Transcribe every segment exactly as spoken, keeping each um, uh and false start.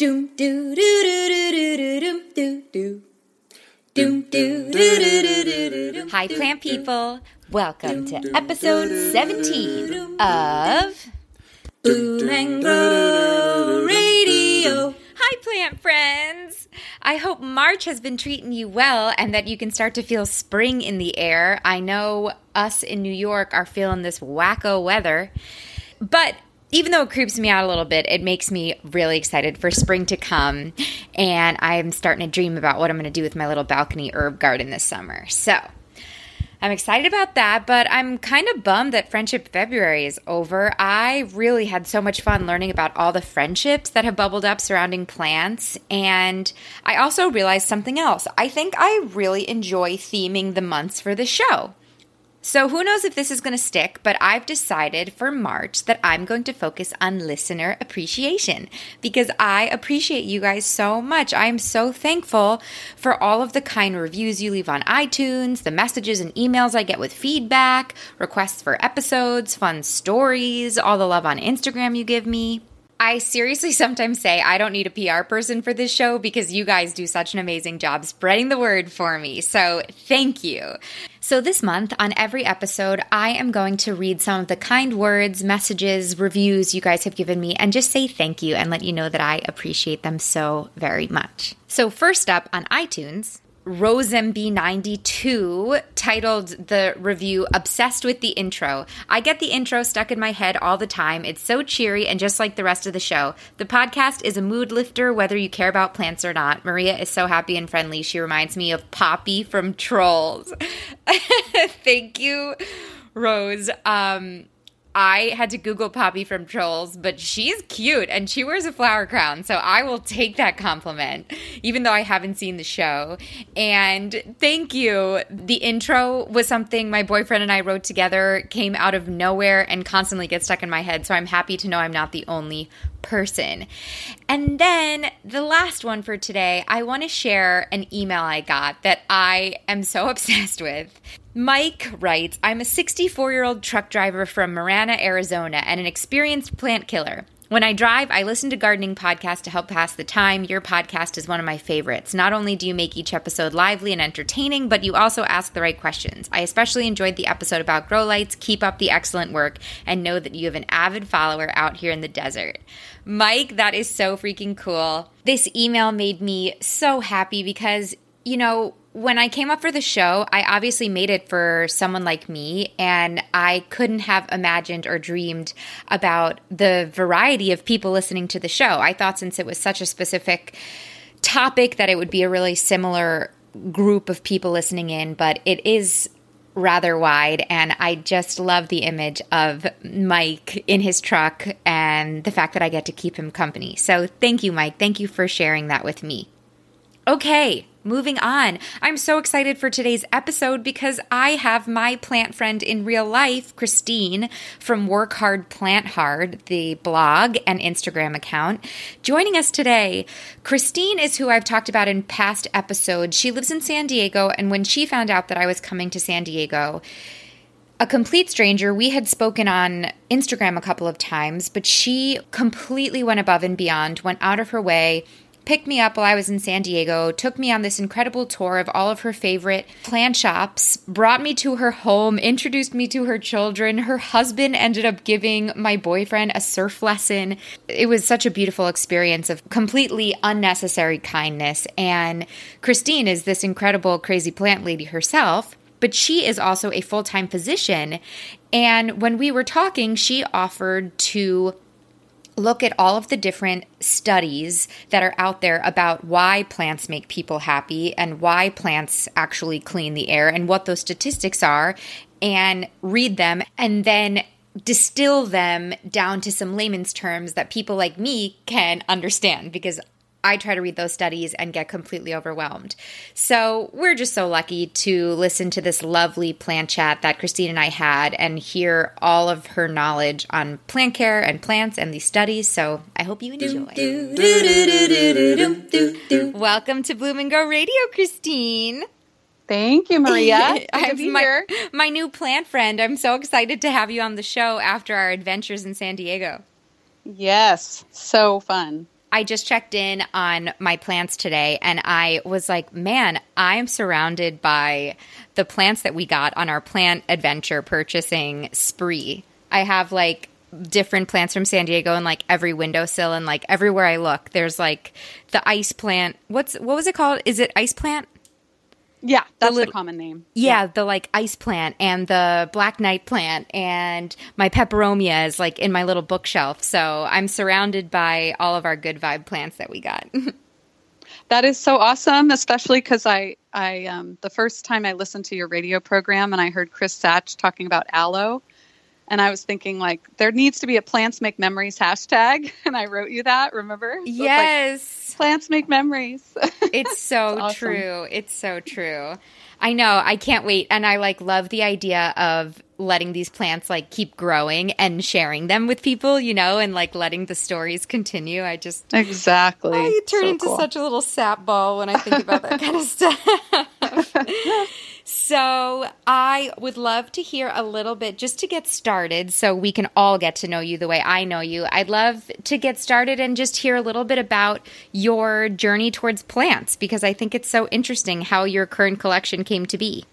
Doom doo doo doo doo doo doo doo doo. Doom doo doo doo doo doo doo. Hi, plant people. Welcome to episode seventeen of Bloom and Grow Radio. Hi, plant friends. I hope March has been treating you well and that you can start to feel spring in the air. I know us in New York are feeling this wacko weather, but even though it creeps me out a little bit, it makes me really excited for spring to come, and I'm starting to dream about what I'm going to do with my little balcony herb garden this summer. So I'm excited about that, but I'm kind of bummed that Friendship February is over. I really had so much fun learning about all the friendships that have bubbled up surrounding plants, and I also realized something else. I think I really enjoy theming the months for the show. So who knows if this is going to stick, but I've decided for March that I'm going to focus on listener appreciation because I appreciate you guys so much. I am so thankful for all of the kind reviews you leave on iTunes, the messages and emails I get with feedback, requests for episodes, fun stories, all the love on Instagram you give me. I seriously sometimes say I don't need a P R person for this show because you guys do such an amazing job spreading the word for me. So thank you. So this month on every episode, I am going to read some of the kind words, messages, reviews you guys have given me and just say thank you and let you know that I appreciate them so very much. So first up on iTunes, Rose M B ninety-two titled the review, Obsessed with the Intro. I get the intro stuck in my head all the time. It's so cheery and just like the rest of the show. The podcast is a mood lifter whether you care about plants or not. Maria is so happy and friendly. She reminds me of Poppy from Trolls. Thank you, Rose. Um... I had to Google Poppy from Trolls, but she's cute and she wears a flower crown, so I will take that compliment, even though I haven't seen the show. And thank you. The intro was something my boyfriend and I wrote together, came out of nowhere, and constantly gets stuck in my head, so I'm happy to know I'm not the only person. And then the last one for today, I want to share an email I got that I am so obsessed with. Mike writes, I'm a sixty-four-year-old truck driver from Marana, Arizona, and an experienced plant killer. When I drive, I listen to gardening podcasts to help pass the time. Your podcast is one of my favorites. Not only do you make each episode lively and entertaining, but you also ask the right questions. I especially enjoyed the episode about grow lights. Keep up the excellent work and know that you have an avid follower out here in the desert. Mike, that is so freaking cool. This email made me so happy because, you know, when I came up for the show, I obviously made it for someone like me, and I couldn't have imagined or dreamed about the variety of people listening to the show. I thought since it was such a specific topic that it would be a really similar group of people listening in, but it is rather wide, and I just love the image of Mike in his truck and the fact that I get to keep him company. So thank you, Mike. Thank you for sharing that with me. Okay, moving on. I'm so excited for today's episode because I have my plant friend in real life, Christine, from Work Hard, Plant Hard, the blog and Instagram account, joining us today. Christine is who I've talked about in past episodes. She lives in San Diego, and when she found out that I was coming to San Diego, a complete stranger, we had spoken on Instagram a couple of times, but she completely went above and beyond, went out of her way, picked me up while I was in San Diego, took me on this incredible tour of all of her favorite plant shops, brought me to her home, introduced me to her children. Her husband ended up giving my boyfriend a surf lesson. It was such a beautiful experience of completely unnecessary kindness. And Christine is this incredible, crazy plant lady herself, but she is also a full-time physician. And when we were talking, she offered to look at all of the different studies that are out there about why plants make people happy and why plants actually clean the air and what those statistics are, and read them and then distill them down to some layman's terms that people like me can understand, because I try to read those studies and get completely overwhelmed. So we're just so lucky to listen to this lovely plant chat that Christine and I had and hear all of her knowledge on plant care and plants and these studies. So I hope you enjoy. Welcome to Bloom and Grow Radio, Christine. Thank you, Maria. Good I'm to be my, here. my new plant friend. I'm so excited to have you on the show after our adventures in San Diego. Yes, so fun. I just checked in on my plants today, and I was like, man, I'm surrounded by the plants that we got on our plant adventure purchasing spree. I have like different plants from San Diego and like every windowsill, and like everywhere I look, there's like the ice plant. What's what was it called? Is it ice plant? Yeah, that's the, little, the common name. Yeah, yeah, the like ice plant and the black knight plant and my peperomia is like in my little bookshelf. So I'm surrounded by all of our good vibe plants that we got. That is so awesome, especially because I, I um, the first time I listened to your radio program and I heard Chris Satch talking about aloe, and I was thinking like there needs to be a Plants Make Memories hashtag, and I wrote you that. Remember? So yes. Plants make memories. It's so awesome. true. It's so true. I know. I can't wait. And I like love the idea of letting these plants like keep growing and sharing them with people, you know, and like letting the stories continue. I just exactly. I turn so into cool. such a little sap ball when I think about that kind of stuff. So I would love to hear a little bit just to get started so we can all get to know you the way I know you. I'd love to get started and just hear a little bit about your journey towards plants, because I think it's so interesting how your current collection came to be.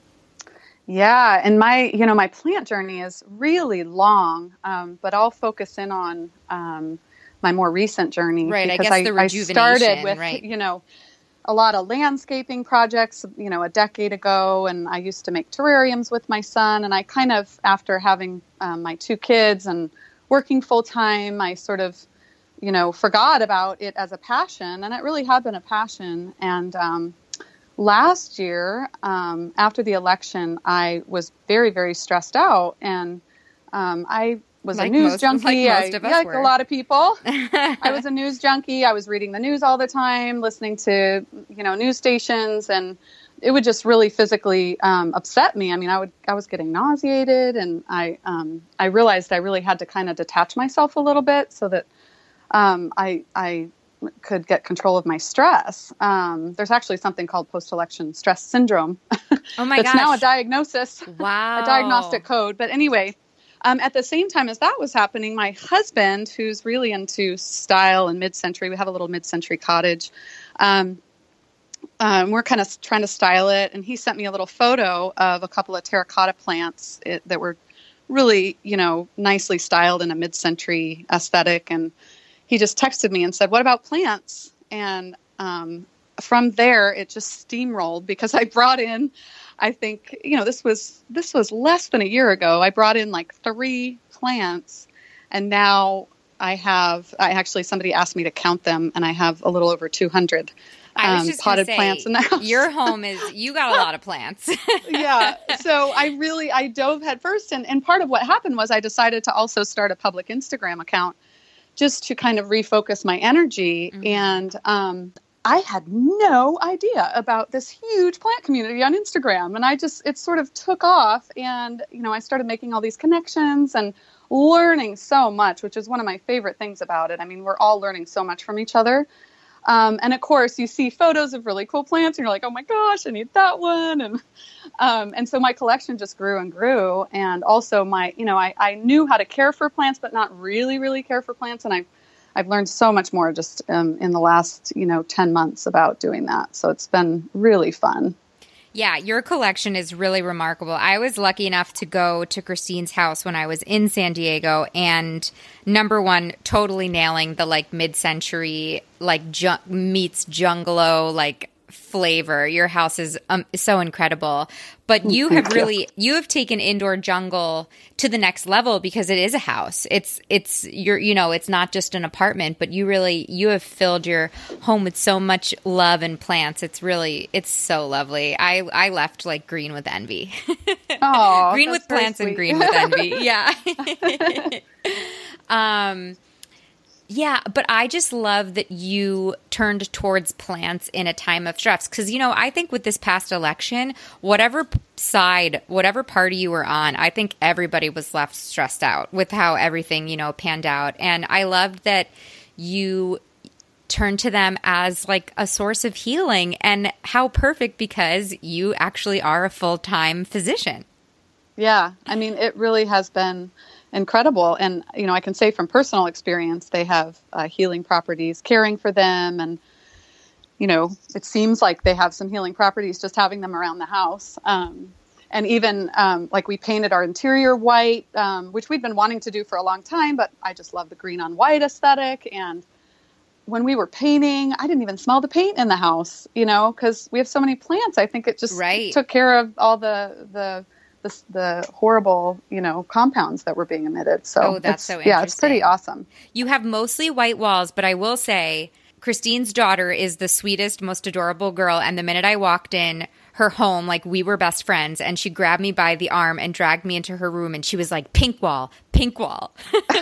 Yeah, and my, you know, my plant journey is really long, um, but I'll focus in on um, my more recent journey. Right, I because guess the rejuvenation, I started with, right. you know, a lot of landscaping projects, you know, a decade ago, and I used to make terrariums with my son, and I kind of, after having um, my two kids and working full time, I sort of, you know, forgot about it as a passion, and it really had been a passion, and um, last year, um, after the election, I was very, very stressed out, and um, I was like a news most, junkie. Like most I, of us like were. a lot of people. I was a news junkie. I was reading the news all the time, listening to, you know, news stations, and it would just really physically um, upset me. I mean, I would, I was getting nauseated, and I, um, I realized I really had to kind of detach myself a little bit so that um, I, I could get control of my stress. Um, there's actually something called post-election stress syndrome. Oh my gosh. It's now a diagnosis, wow, a diagnostic code. But anyway, um, at the same time as that was happening, my husband, who's really into style and mid-century, we have a little mid-century cottage. Um, um, we're kind of trying to style it. And he sent me a little photo of a couple of terracotta plants it, that were really, you know, nicely styled in a mid-century aesthetic. And he just texted me and said, "What about plants?" And um, from there, it just steamrolled because I brought in, I think, you know, this was this was less than a year ago. I brought in like three plants, and now I have. I actually somebody asked me to count them, and I have a little over two hundred I was um, just potted say, plants in the house. Your home is you got a lot of plants. Yeah, so I really I dove headfirst, and and part of what happened was I decided to also start a public Instagram account, just to kind of refocus my energy. Mm-hmm. And um, I had no idea about this huge plant community on Instagram. And I just, it sort of took off. And, you know, I started making all these connections and learning so much, which is one of my favorite things about it. I mean, we're all learning so much from each other. Um, and of course, you see photos of really cool plants and you're like, oh my gosh, I need that one. And um, and so my collection just grew and grew. And also my, you know, I, I knew how to care for plants, but not really, really care for plants. And I've, I've learned so much more just um, in the last, you know, ten months about doing that. So it's been really fun. Yeah, your collection is really remarkable. I was lucky enough to go to Christine's house when I was in San Diego, and number one, totally nailing the like mid-century, like ju- meets jungalo, like flavor. Your house is um, so incredible. But you have Thank really, you. you have taken indoor jungle to the next level because it is a house. It's, it's, you're, you know, it's not just an apartment, but you really, you have filled your home with so much love and plants. It's really, it's so lovely. I, I left like green with envy. Oh, green with plants and green with envy. Yeah. um, Yeah, but I just love that you turned towards plants in a time of stress. Because, you know, I think with this past election, whatever side, whatever party you were on, I think everybody was left stressed out with how everything, you know, panned out. And I loved that you turned to them as like a source of healing, and how perfect, because you actually are a full-time physician. Yeah, I mean, it really has been incredible. And, you know, I can say from personal experience, they have uh, healing properties caring for them. And, you know, it seems like they have some healing properties just having them around the house. Um, and even um, like we painted our interior white, um, which we'd been wanting to do for a long time, but I just love the green on white aesthetic. And when we were painting, I didn't even smell the paint in the house, you know, because we have so many plants. I think it just right. took care of all the, the, the, the horrible, you know, compounds that were being emitted. So oh, that's it's, so interesting. Yeah, it's pretty awesome. You have mostly white walls, but I will say Christine's daughter is the sweetest, most adorable girl. And the minute I walked in her home, like we were best friends, and she grabbed me by the arm and dragged me into her room, and she was like, pink wall, pink wall.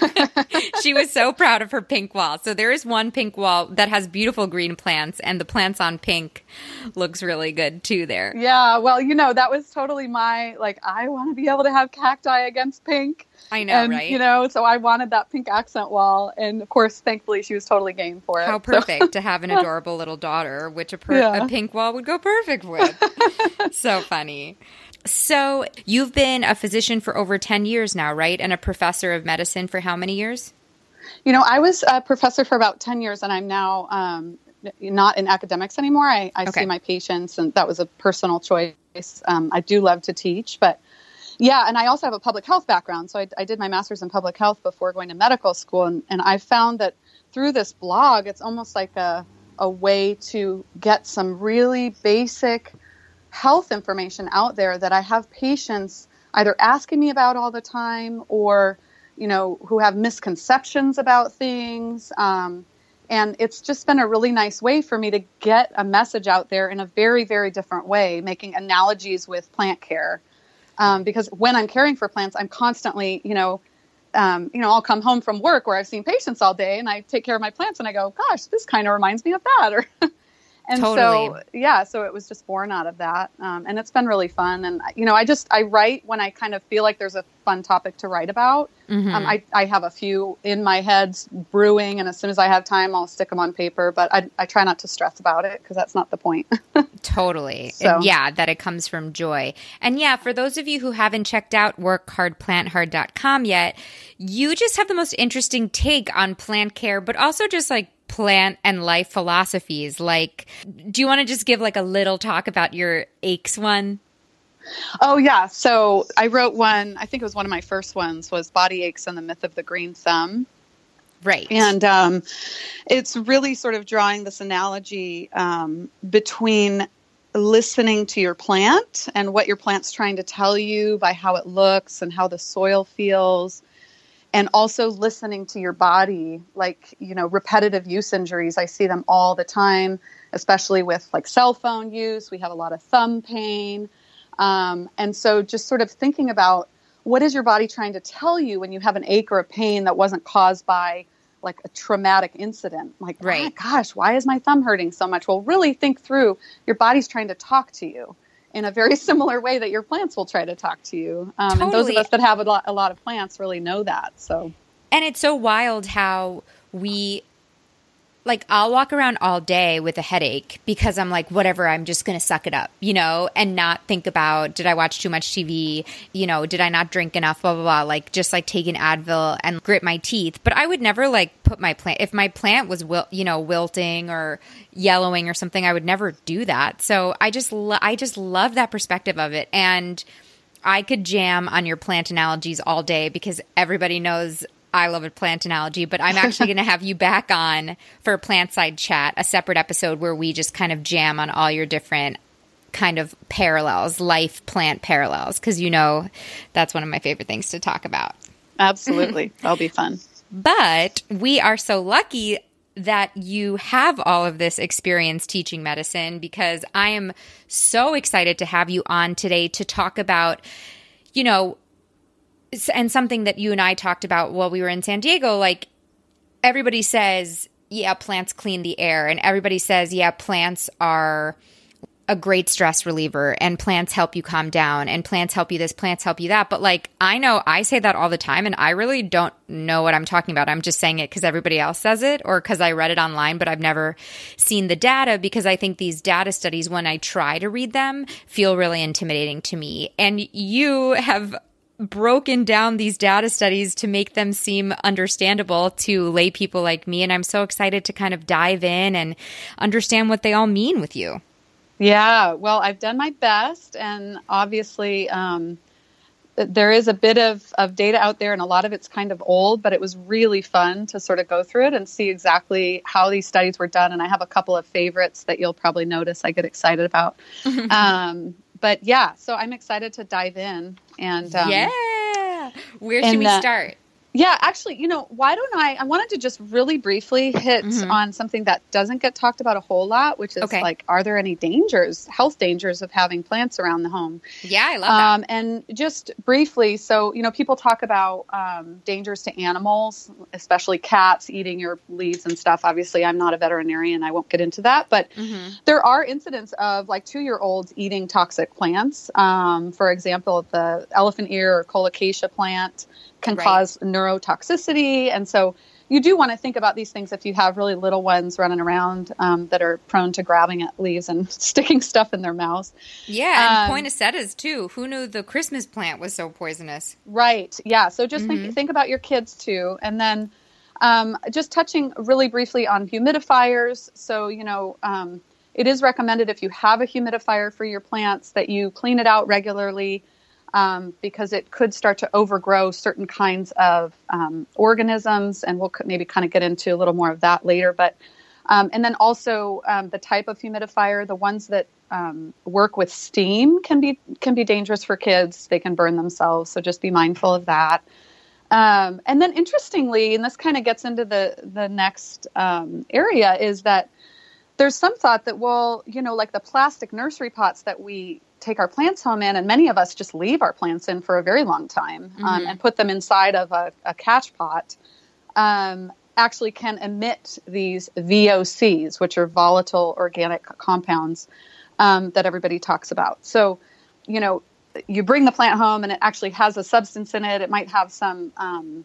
She was so proud of her pink wall. So there is one pink wall that has beautiful green plants, and the plants on pink looks really good too there. Yeah, well, you know, that was totally my, like, I want to be able to have cacti against pink. I know, and, right? You know, so I wanted that pink accent wall. And of course, thankfully, she was totally game for it. How perfect so. To have an adorable little daughter, which a, per- yeah. a pink wall would go perfect with. So funny. So you've been a physician for over ten years now, right? And a professor of medicine for how many years? You know, I was a professor for about ten years, and I'm now um, not in academics anymore. I, I okay. see my patients, and that was a personal choice. Um, I do love to teach, but yeah, and I also have a public health background. So I, I did my master's in public health before going to medical school. And, and I found that through this blog, it's almost like a, a way to get some really basic health information out there that I have patients either asking me about all the time or, you know, who have misconceptions about things. Um, and it's just been a really nice way for me to get a message out there in a very, very different way, making analogies with plant care. Um, because when I'm caring for plants, I'm constantly, you know, um, you know, I'll come home from work where I've seen patients all day and I take care of my plants and I go, gosh, this kind of reminds me of that. Or, and totally. so, yeah, so it was just born out of that. Um, and it's been really fun. And, you know, I just, I write when I kind of feel like there's a fun topic to write about. Mm-hmm. Um, I, I have a few in my head brewing, and as soon as I have time, I'll stick them on paper, but I, I try not to stress about it because that's not the point. Totally. So. And yeah, that it comes from joy. And yeah, for those of you who haven't checked out work hard plant hard dot com yet, you just have the most interesting take on plant care, but also just like plant and life philosophies. Like, do you want to just give like a little talk about your aches one? Oh, yeah. So I wrote one, I think it was one of my first ones, was Body Aches and the Myth of the Green Thumb. Right. And um, it's really sort of drawing this analogy um, between listening to your plant and what your plant's trying to tell you by how it looks and how the soil feels, and also listening to your body, like, you know, repetitive use injuries. I see them all the time, especially with like cell phone use. We have a lot of thumb pain. Um, and so just sort of thinking about what is your body trying to tell you when you have an ache or a pain that wasn't caused by like a traumatic incident. Like, right. oh my gosh, why is my thumb hurting so much? Well, really think through, your body's trying to talk to you in a very similar way that your plants will try to talk to you. Um, totally. And those of us that have a lot, a lot of plants really know that. So, and it's so wild how we, like, I'll walk around all day with a headache because I'm like, whatever, I'm just going to suck it up, you know, and not think about, did I watch too much T V? You know, did I not drink enough? Blah, blah, blah. Like, just like take an Advil and grit my teeth. But I would never like put my plant, if my plant was, wil- you know, wilting or yellowing or something, I would never do that. So I just, lo- I just love that perspective of it. And I could jam on your plant analogies all day because everybody knows I love a plant analogy, but I'm actually going to have you back on for a plant side chat, a separate episode where we just kind of jam on all your different kind of parallels, life plant parallels, because you know that's one of my favorite things to talk about. Absolutely. That'll be fun. But we are so lucky that you have all of this experience teaching medicine, because I am so excited to have you on today to talk about, you know, and something that you and I talked about while we were in San Diego. Like, everybody says, yeah, plants clean the air. And everybody says, yeah, plants are a great stress reliever and plants help you calm down and plants help you this, plants help you that. But like, I know I say that all the time and I really don't know what I'm talking about. I'm just saying it because everybody else says it or because I read it online, but I've never seen the data, because I think these data studies, when I try to read them, feel really intimidating to me. And you have broken down these data studies to make them seem understandable to lay people like me. And I'm so excited to kind of dive in and understand what they all mean with you. Yeah, well, I've done my best. And obviously, um, there is a bit of, of data out there, and a lot of it's kind of old, but it was really fun to sort of go through it and see exactly how these studies were done. And I have a couple of favorites that you'll probably notice I get excited about. um, but yeah, so I'm excited to dive in. And um, yeah, where should and, we uh, start? Yeah, actually, you know, why don't I, I wanted to just really briefly hit Mhm. on something that doesn't get talked about a whole lot, which is Okay. like, are there any dangers, health dangers of having plants around the home? Yeah, I love that. Um, and just briefly, so, you know, people talk about um, dangers to animals, especially cats eating your leaves and stuff. Obviously, I'm not a veterinarian. I won't get into that. But Mhm. there are incidents of like two-year-olds eating toxic plants. Um, for example, the elephant ear or colocasia plant can Right. cause neurotoxicity. And so you do want to think about these things if you have really little ones running around um, that are prone to grabbing at leaves and sticking stuff in their mouths. Yeah, and um, poinsettias too. Who knew the Christmas plant was so poisonous? Right. Yeah. So just Mhm. think, think about your kids too. And then um, just touching really briefly on humidifiers. So, you know, um, it is recommended if you have a humidifier for your plants that you clean it out regularly. Um, because it could start to overgrow certain kinds of um, organisms, and we'll maybe kind of get into a little more of that later. But um, and then also um, the type of humidifier, the ones that um, work with steam can be can be dangerous for kids. They can burn themselves, so just be mindful of that. Um, and then, interestingly, and this kind of gets into the the next um, area, is that there's some thought that, well, you know, like the plastic nursery pots that we take our plants home in, and many of us just leave our plants in for a very long time um, Mhm. and put them inside of a, a catch pot, um, actually can emit these V O Cs, which are volatile organic compounds um, that everybody talks about. So, you know, you bring the plant home and it actually has a substance in it. It might have some, um,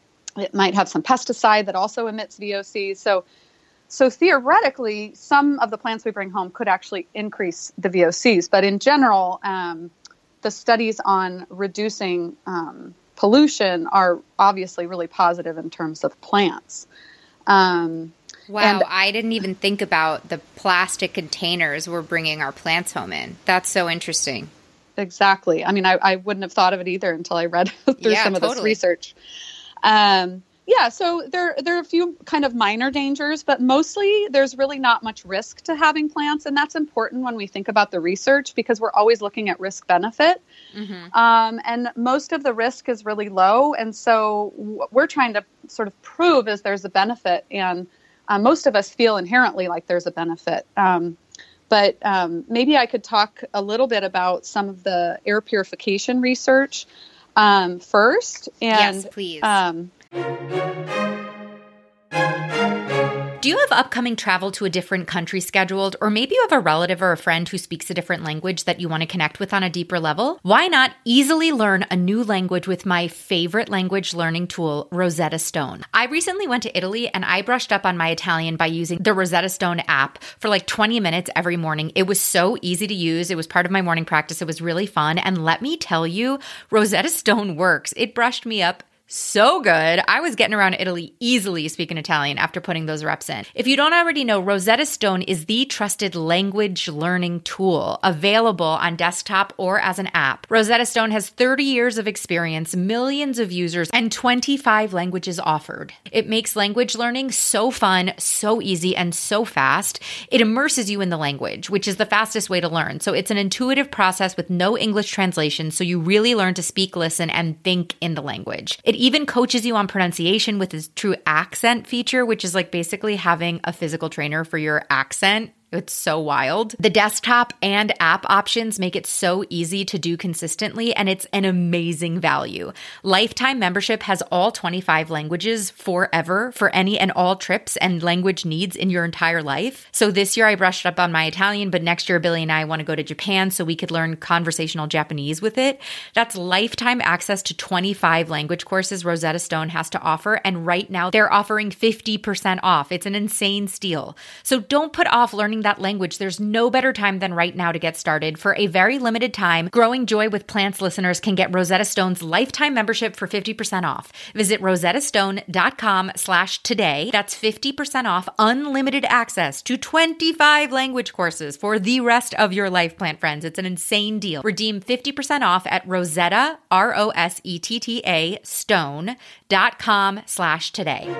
it might have some pesticide that also emits V O Cs. So, So theoretically, some of the plants we bring home could actually increase the V O Cs. But in general, um, the studies on reducing um, pollution are obviously really positive in terms of plants. Um, Wow, and- I didn't even think about the plastic containers we're bringing our plants home in. That's so interesting. exactly. I mean, I, I wouldn't have thought of it either until I read through Yeah, some of this totally. research. Um, yeah, so there there are a few kind of minor dangers, but mostly there's really not much risk to having plants, and that's important when we think about the research because we're always looking at risk benefit. Mhm. Um, and most of the risk is really low, and so what we're trying to sort of prove is there's a benefit, and uh, most of us feel inherently like there's a benefit. Um, but um, maybe I could talk a little bit about some of the air purification research um, first. And, Yes, please. Um, Do you have upcoming travel to a different country scheduled, or maybe you have a relative or a friend who speaks a different language that you want to connect with on a deeper level? Why not easily learn a new language with my favorite language learning tool, Rosetta Stone? I recently went to Italy and I brushed up on my Italian by using the Rosetta Stone app for like twenty minutes every morning. It was so easy to use. It was part of my morning practice. It was really fun. And let me tell you, Rosetta Stone works. It brushed me up so good. I was getting around Italy easily speaking Italian after putting those reps in. If you don't already know, Rosetta Stone is the trusted language learning tool available on desktop or as an app. Rosetta Stone has thirty years of experience, millions of users, and twenty-five languages offered. It makes language learning so fun, so easy, and so fast. It immerses you in the language, which is the fastest way to learn. So it's an intuitive process with no English translation, so you really learn to speak, listen, and think in the language. It even coaches you on pronunciation with its true accent feature, which is like basically having a physical trainer for your accent. It's so wild. The desktop and app options make it so easy to do consistently, and it's an amazing value. Lifetime membership has all twenty-five languages forever for any and all trips and language needs in your entire life. So this year I brushed up on my Italian, but next year Billy and I want to go to Japan so we could learn conversational Japanese with it. That's lifetime access to twenty-five language courses Rosetta Stone has to offer, and right now they're offering fifty percent off. It's an insane steal. So don't put off learning learning that language, there's no better time than right now to get started. For a very limited time, Growing Joy with Plants listeners can get Rosetta Stone's lifetime membership for fifty percent off. Visit rosettastone.com slash today. That's fifty percent off unlimited access to twenty-five language courses for the rest of your life, plant friends. It's an insane deal. Redeem fifty percent off at Rosetta, R O S E T T A, stone.com slash today.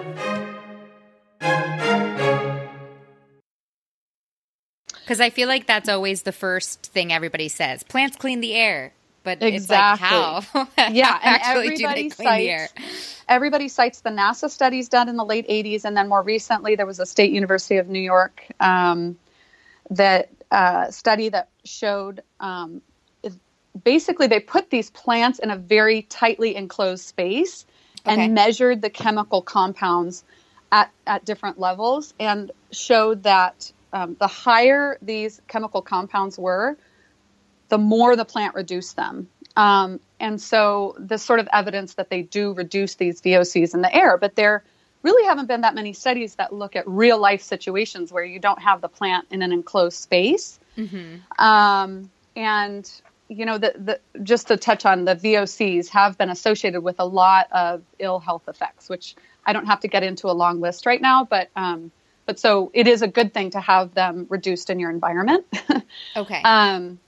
Because I feel like that's always the first thing everybody says. Plants clean the air. But exactly. It's like, how? Yeah, how and actually do they everybody clean the air? cites, everybody cites the NASA studies done in the late eighties, and then more recently there was a State University of New York um, that uh, study that showed um, basically they put these plants in a very tightly enclosed space and Okay. measured the chemical compounds at, at different levels and showed that um, the higher these chemical compounds were, the more the plant reduced them. Um, and so this sort of evidence that they do reduce these V O Cs in the air, but there really haven't been that many studies that look at real life situations where you don't have the plant in an enclosed space. Mm-hmm. Um, and, you know, the, the, just to touch on the V O Cs have been associated with a lot of ill health effects, which I don't have to get into a long list right now, but, um, but so it is a good thing to have them reduced in your environment. Okay. um,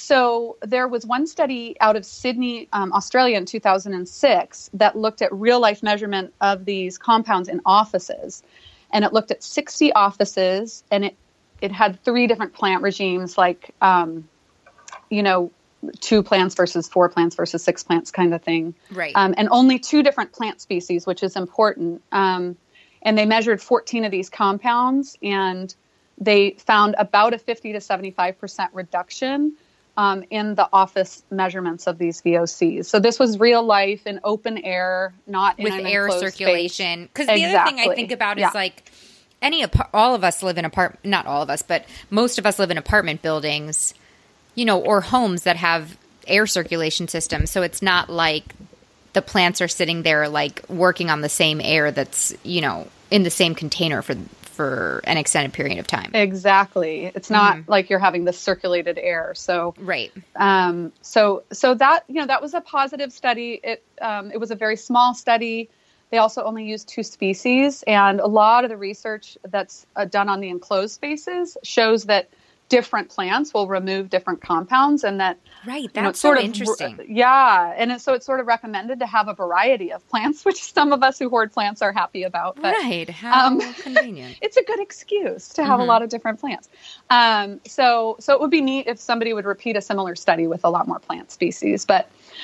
So there was one study out of Sydney, um, Australia in two thousand six that looked at real life measurement of these compounds in offices. And it looked at sixty offices, and it, it had three different plant regimes, like, um, you know, two plants versus four plants versus six plants kind of thing. Right. Um, and only two different plant species, which is important. Um, and they measured fourteen of these compounds, and they found about a fifty to seventy-five percent reduction Um, in the office measurements of these V O Cs. So this was real life in open air, not in With an air enclosed circulation. Because space. the other thing I Exactly. think about Yeah. is like any apart- all of us live in apart not all of us, but most of us live in apartment buildings, you know, or homes that have air circulation systems. So it's not like the plants are sitting there like working on the same air that's, you know, in the same container for for an extended period of time. Exactly. It's not Mhm. like you're having this circulated air. So Right. Um, so, so that, you know, that was a positive study. It, um, it was a very small study. They also only used two species, and a lot of the research that's uh, done on the enclosed spaces shows that different plants will remove different compounds, and that, Right. you That's know, it's so sort of, interesting. yeah. And it, so it's sort of recommended to have a variety of plants, which some of us who hoard plants are happy about. But, Right. How um, convenient. it's a good excuse to have Mhm. a lot of different plants. Um, so, so it would be neat if somebody would repeat a similar study with a lot more plant species. But,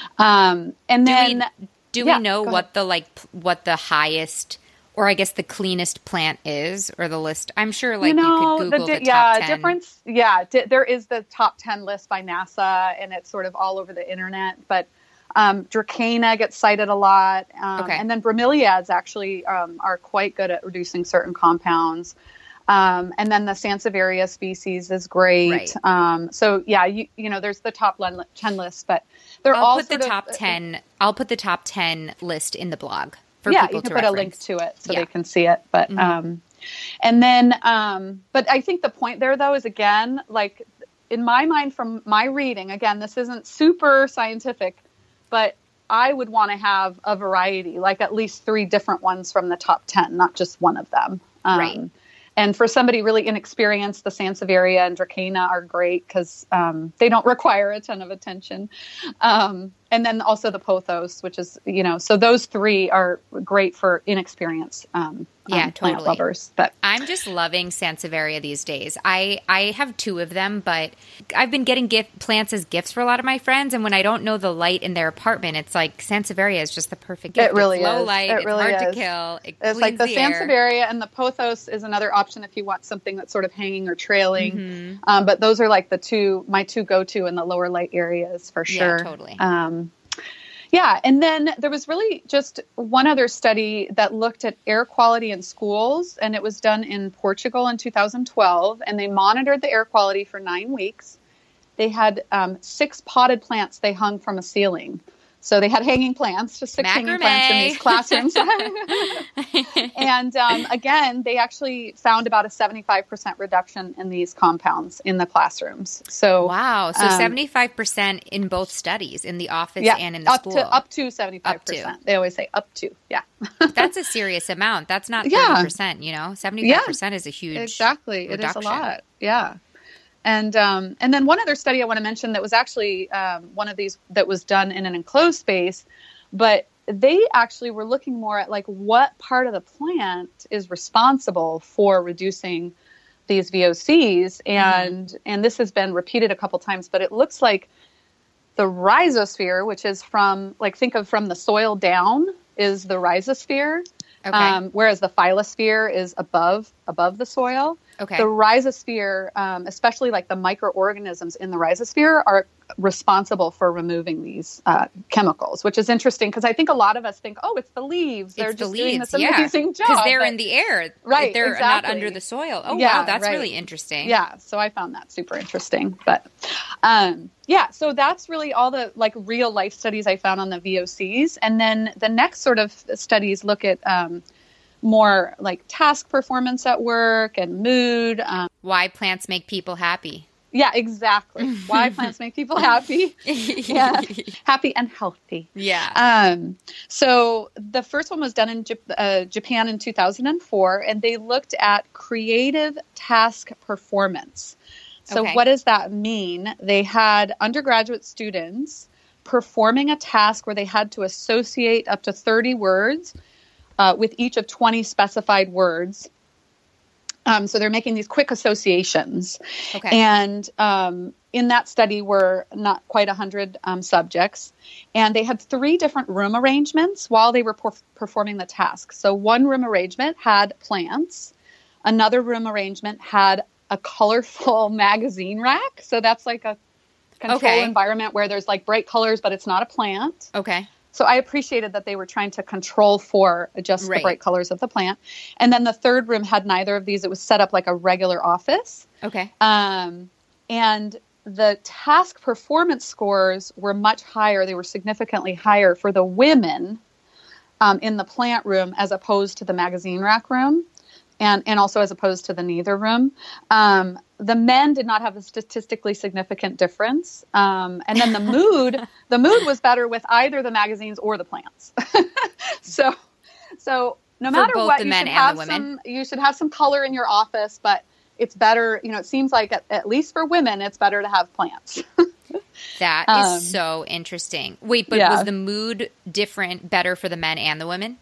um, and Do then, we, do yeah, we know go what the like p- what the highest or I guess the cleanest plant is, or the list? I'm sure like you, know, could Google the, the, di- top yeah, ten. difference. Yeah, di- there is the top ten list by NASA, and it's sort of all over the internet. But um, Dracaena gets cited a lot, um, Okay. and then bromeliads actually um, are quite good at reducing certain compounds. Um, and then the Sansevieria species is great. Right. Um, so yeah, you you know, there's the top len- ten list, but they're I'll all put the sort of- top ten. I'll put the top ten list in the blog for yeah, people you can to put reference. a link to it so Yeah. they can see it. But Mhm. um, and then um, but I think the point there though is again, like in my mind from my reading, again, this isn't super scientific, but I would want to have a variety, like at least three different ones from the top ten, not just one of them. Um, Right. And for somebody really inexperienced, the Sansevieria and Dracaena are great because um, they don't require a ton of attention. Um, and then also the pothos, which is, you know, so those three are great for inexperienced um, Yeah, um, plant totally. lovers. But I'm just loving Sansevieria these days. I, I have two of them, but I've been getting gift plants as gifts for a lot of my friends. And when I don't know the light in their apartment, it's like Sansevieria is just the perfect gift. It really it's low is. light. It it's really hard to is. kill. It it's cleans like the, the air. Sansevieria and the pothos is another option if you want something that's sort of hanging or trailing. Mhm. Um, but those are like the two, my two go-to in the lower light areas for Yeah, sure. totally. Um, yeah. And then there was really just one other study that looked at air quality in schools, and it was done in Portugal in two thousand twelve, and they monitored the air quality for nine weeks. They had um, six potted plants they hung from a ceiling. So they had hanging plants, just six hanging plants in these classrooms. And um, again, they actually found about a seventy-five percent reduction in these compounds in the classrooms. So wow, so um, seventy-five percent in both studies, in the office yeah, and in the up school. To, up to seventy-five percent. Up to. They always say up to, yeah. That's a serious amount. That's not Yeah. thirty percent, you know? seventy-five percent Yeah, is a huge exactly. reduction. It is a lot, yeah. And um, and then one other study I want to mention that was actually um, one of these that was done in an enclosed space, but they actually were looking more at like what part of the plant is responsible for reducing these V O Cs. And mm-hmm. and this has been repeated a couple times, but it looks like the rhizosphere, which is from, like, think of from the soil down, is the rhizosphere. Okay. Um, whereas the phyllosphere is above above the soil. Okay. The rhizosphere, um, especially like the microorganisms in the rhizosphere, are responsible for removing these uh, chemicals, which is interesting because I think a lot of us think, oh, it's the leaves. They're it's just the doing leaves, this yeah. amazing job. Because they're but, in the air. Right, They're exactly. not under the soil. Oh, yeah, wow. That's right. really interesting. Yeah. So I found that super interesting. But um, yeah, so that's really all the like real life studies I found on the V O Cs. And then the next sort of studies look at um, more like task performance at work and mood. Um, Why plants make people happy. Yeah, exactly. Why plants make people happy. Yeah, happy and healthy. Yeah. Um, so the first one was done in Jap- uh, Japan in two thousand four, and they looked at creative task performance. So Okay. what does that mean? They had undergraduate students performing a task where they had to associate up to thirty words uh, with each of twenty specified words. Um, so they're making these quick associations. Okay. And um, in that study were not quite one hundred um, subjects. And they had three different room arrangements while they were per- performing the task. So one room arrangement had plants. Another room arrangement had a colorful magazine rack. So that's like a control Okay. environment where there's like bright colors, but it's not a plant. Okay. So I appreciated that they were trying to control for just Right. the bright colors of the plant. And then the third room had neither of these. It was set up like a regular office. Okay. Um, and the task performance scores were much higher. They were significantly higher for the women um, in the plant room as opposed to the magazine rack room. And, and also as opposed to the neither room. Um, the men did not have a statistically significant difference. Um, and then the mood, the mood was better with either the magazines or the plants. so, so no For matter both what, the you men should and have the women. some, you should have some color in your office, but it's better, you know, it seems like at, at least for women, it's better to have plants. That is Um, so interesting. Wait, but yeah. was the mood different, better for the men and the women?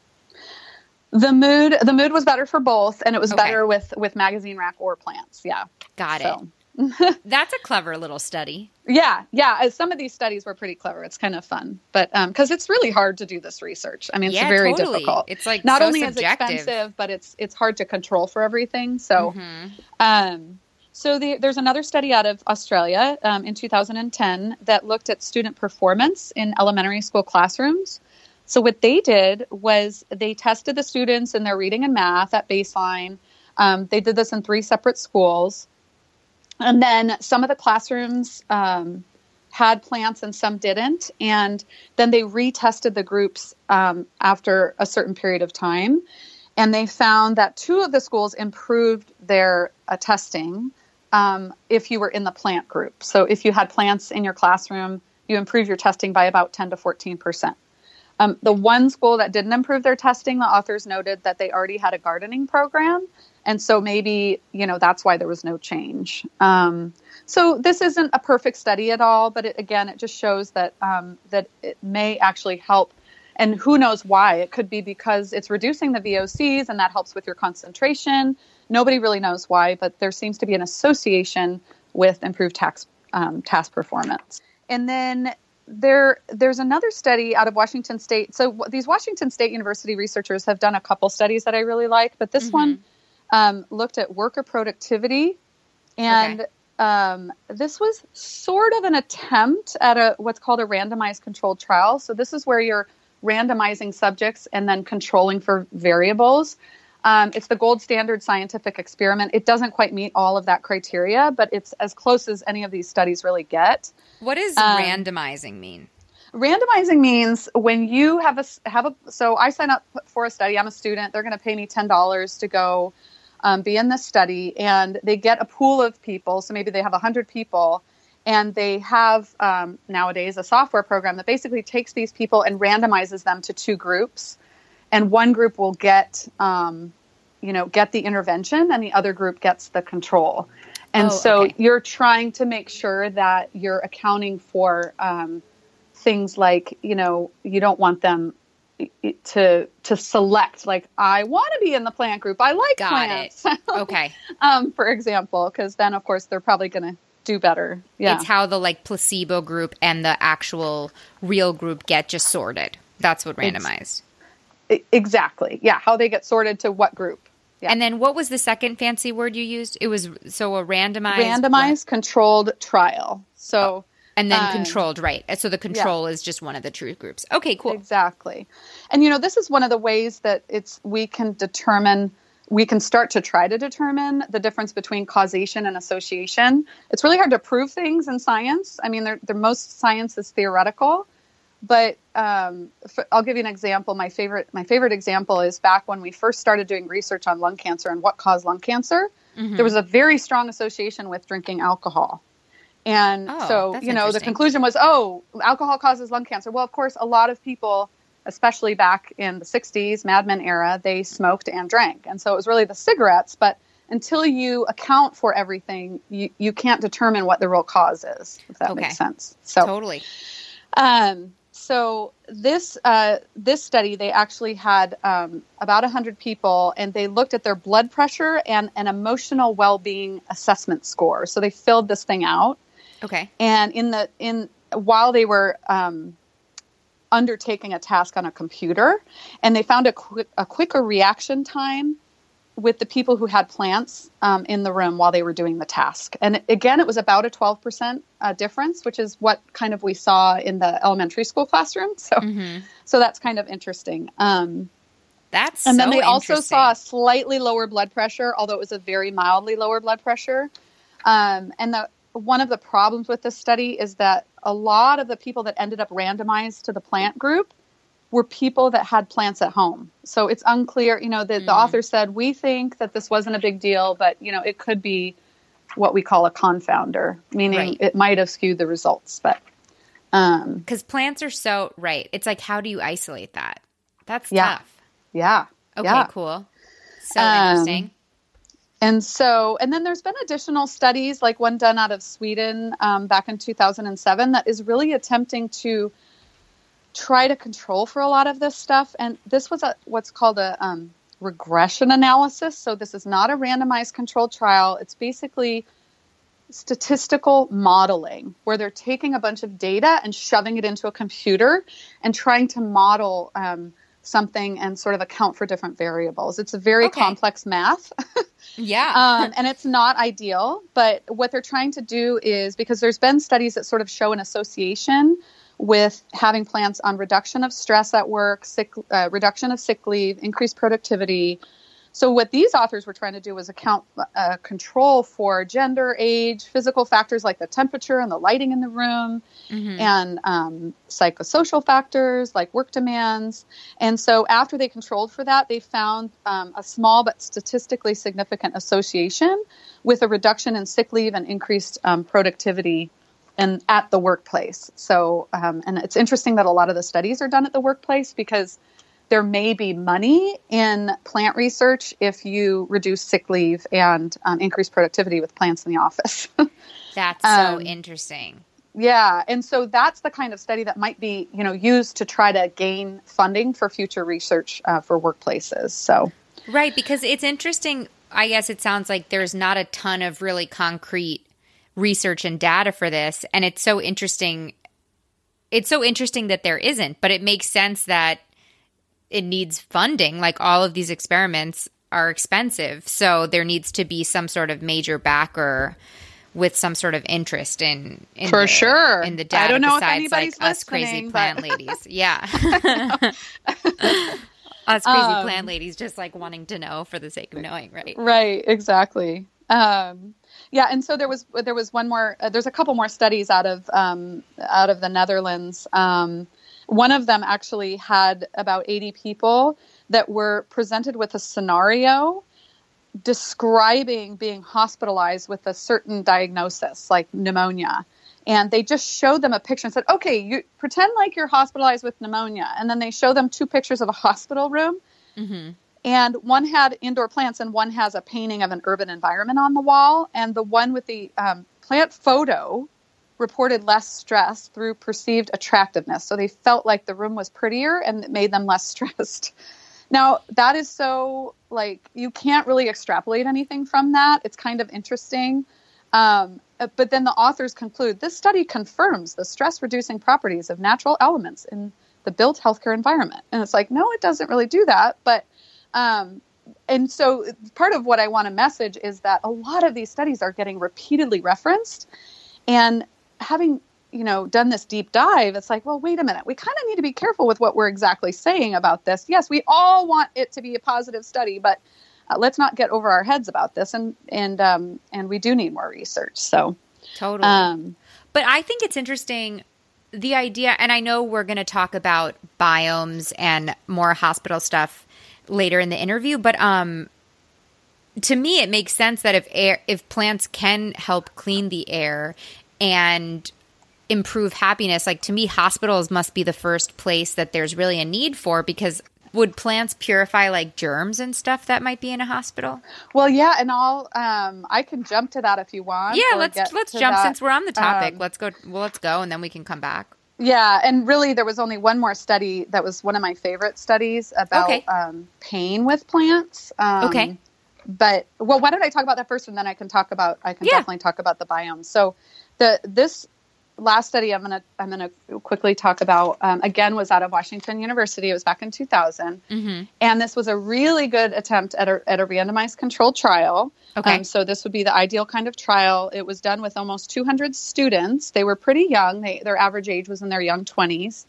The mood, the mood was better for both, and it was Okay. better with, with magazine rack or plants. Yeah. Got So. it. That's a clever little study. Yeah, yeah. uh, Some of these studies were pretty clever. It's kind of fun, but because it's really hard to do this research. I mean, it's Yeah, very totally. difficult. It's, like, not so only subjective. is it expensive, but it's it's hard to control for everything. So, Mhm. um, so the, there's another study out of Australia um, in two thousand ten that looked at student performance in elementary school classrooms. So what they did was they tested the students in their reading and math at baseline. Um, they did this in three separate schools. And then some of the classrooms um, had plants and some didn't. And then they retested the groups um, after a certain period of time. And they found that two of the schools improved their uh, testing um, if you were in the plant group. So if you had plants in your classroom, you improve your testing by about ten to fourteen percent. Um, the one school that didn't improve their testing, the authors noted that they already had a gardening program. And so maybe, you know, that's why there was no change. Um, so this isn't a perfect study at all, but it, again, it just shows that um, that it may actually help. And who knows why? It could be because it's reducing the V O Cs and that helps with your concentration. Nobody really knows why, but there seems to be an association with improved task, um, task performance. And then There, there's another study out of Washington State. So w- these Washington State University researchers have done a couple studies that I really like, but this Mm-hmm. one um, looked at worker productivity, and Okay. um, this was sort of an attempt at a what's called a randomized controlled trial. So this is where you're randomizing subjects and then controlling for variables. Um, it's the gold standard scientific experiment. It doesn't quite meet all of that criteria, but it's as close as any of these studies really get. What does Um, randomizing mean? Randomizing means when you have a, have a, so I sign up for a study, I'm a student, they're going to pay me ten dollars to go um, be in this study, and they get a pool of people. So maybe they have one hundred people, and they have um, nowadays a software program that basically takes these people and randomizes them to two groups. And one group will get, um, you know, get the intervention, and the other group gets the control. And Oh, so okay. you're trying to make sure that you're accounting for um, things like, you know, you don't want them to to select, like, I want to be in the plant group. I like Got plants. it. Okay. um, for example, because then, of course, they're probably going to do better. Yeah. It's how the like placebo group and the actual real group get just sorted. That's what randomized. E- Exactly. Yeah. How they get sorted to what group. Yeah. And then what was the second fancy word you used? It was so a randomized Randomized controlled trial. So, and then um, controlled, right? So the control is just one of the true groups. Okay, cool. exactly. And, you know, this is one of the ways that it's, we can determine, we can start to try to determine the difference between causation and association. It's really hard to prove things in science. I mean, they're, they're most science is theoretical. But um, for, I'll give you an example. My favorite, my favorite example is back when we first started doing research on lung cancer and what caused lung cancer. Mhm. There was a very strong association with drinking alcohol, and Oh, so that's you know the interesting. conclusion was, oh, alcohol causes lung cancer. Well, of course, a lot of people, especially back in the sixties, Mad Men era, they smoked and drank, and so it was really the cigarettes. But until you account for everything, you, you can't determine what the real cause is. If that Okay. makes sense. So. Totally. Um, so this uh, this study, they actually had um, about one hundred people, and they looked at their blood pressure and an emotional well-being assessment score. So they filled this thing out, Okay. and in the in while they were um, undertaking a task on a computer, and they found a quick a quicker reaction time with the people who had plants um, in the room while they were doing the task. And again, it was about a twelve percent uh, difference, which is what kind of we saw in the elementary school classroom. So, Mhm. so that's kind of interesting. Um, That's and so then they also interesting. saw a slightly lower blood pressure, although it was a very mildly lower blood pressure. Um, and the, one of the problems with this study is that a lot of the people that ended up randomized to the plant group were people that had plants at home. So it's unclear, you know, the, the Mm. author said, we think that this wasn't a big deal, but, you know, it could be what we call a confounder, meaning Right. it might have skewed the results. But, um, Because plants are so right. It's like, how do you isolate that? That's Yeah. tough. yeah. Okay, yeah. cool. So Um, interesting. And so, and then there's been additional studies, like one done out of Sweden um, back in two thousand seven, that is really attempting to try to control for a lot of this stuff. And this was a what's called a um, regression analysis. So this is not a randomized controlled trial. It's basically statistical modeling, where they're taking a bunch of data and shoving it into a computer and trying to model um, something and sort of account for different variables. It's a very Okay. complex math. Yeah. um, and it's not ideal, but what they're trying to do is, because there's been studies that sort of show an association with having plants on reduction of stress at work, sick, uh, reduction of sick leave, increased productivity. So what these authors were trying to do was account uh, control for gender, age, physical factors like the temperature and the lighting in the room, Mhm. and um, psychosocial factors like work demands. And so after they controlled for that, they found um, a small but statistically significant association with a reduction in sick leave and increased um, productivity and at the workplace. So, um, and it's interesting that a lot of the studies are done at the workplace, because there may be money in plant research if you reduce sick leave and um, increase productivity with plants in the office. That's so um, interesting. Yeah. And so that's the kind of study that might be, you know, used to try to gain funding for future research uh, for workplaces. So, Right, because it's interesting. I guess it sounds like there's not a ton of really concrete research and data for this. And it's so interesting. It's so interesting that there isn't, but it makes sense that it needs funding. Like, all of these experiments are expensive. So there needs to be some sort of major backer with some sort of interest in, in For the, sure. in the data. I don't know if besides anybody's like us crazy listening, plant but- ladies. Yeah. Us crazy Um, plant ladies just like wanting to know for the sake of knowing, right? right, exactly. Um, Yeah, and so there was there was one more. Uh, there's a couple more studies out of um, out of the Netherlands. Um, one of them actually had about eighty people that were presented with a scenario describing being hospitalized with a certain diagnosis, like pneumonia. And they just showed them a picture and said, okay, you pretend like you're hospitalized with pneumonia. And then they show them two pictures of a hospital room. Mm-hmm. And one had indoor plants and one has a painting of an urban environment on the wall. And the one with the um, plant photo reported less stress through perceived attractiveness. So they felt like the room was prettier and it made them less stressed. Now, that is so, like, you can't really extrapolate anything from that. It's kind of interesting. Um, but then the authors conclude, this study confirms the stress-reducing properties of natural elements in the built healthcare environment. And it's like, no, it doesn't really do that. But, um, and so part of what I want to message is that a lot of these studies are getting repeatedly referenced. And having, you know, done this deep dive, it's like, well, wait a minute. We kind of need to be careful with what we're exactly saying about this. Yes, we all want it to be a positive study, but Uh, let's not get over our heads about this, and and um, and we do need more research. So totally. Um, but I think it's interesting, the idea, and I know we're going to talk about biomes and more hospital stuff later in the interview. But um, to me, it makes sense that if air, if plants can help clean the air and improve happiness, like to me, hospitals must be the first place that there's really a need for, because would plants purify like germs and stuff that might be in a hospital? Well, yeah, and I'll um, I can jump to that if you want. Yeah, let's let's jump that. Since we're on the topic. Um, let's go. Well, let's go, and then we can come back. Yeah, and really, there was only one more study that was one of my favorite studies about okay. um, pain with plants. Um, okay. But well, why don't I talk about that first, and then I can talk about I can yeah. definitely talk about the biomes. So the this. Last study I'm gonna I'm gonna quickly talk about um, again was out of Washington University. It was back in two thousand, mm-hmm. and this was a really good attempt at a at a randomized controlled trial. Okay, um, so this would be the ideal kind of trial. It was done with almost two hundred students. They were pretty young. They, their average age was in their young twenties,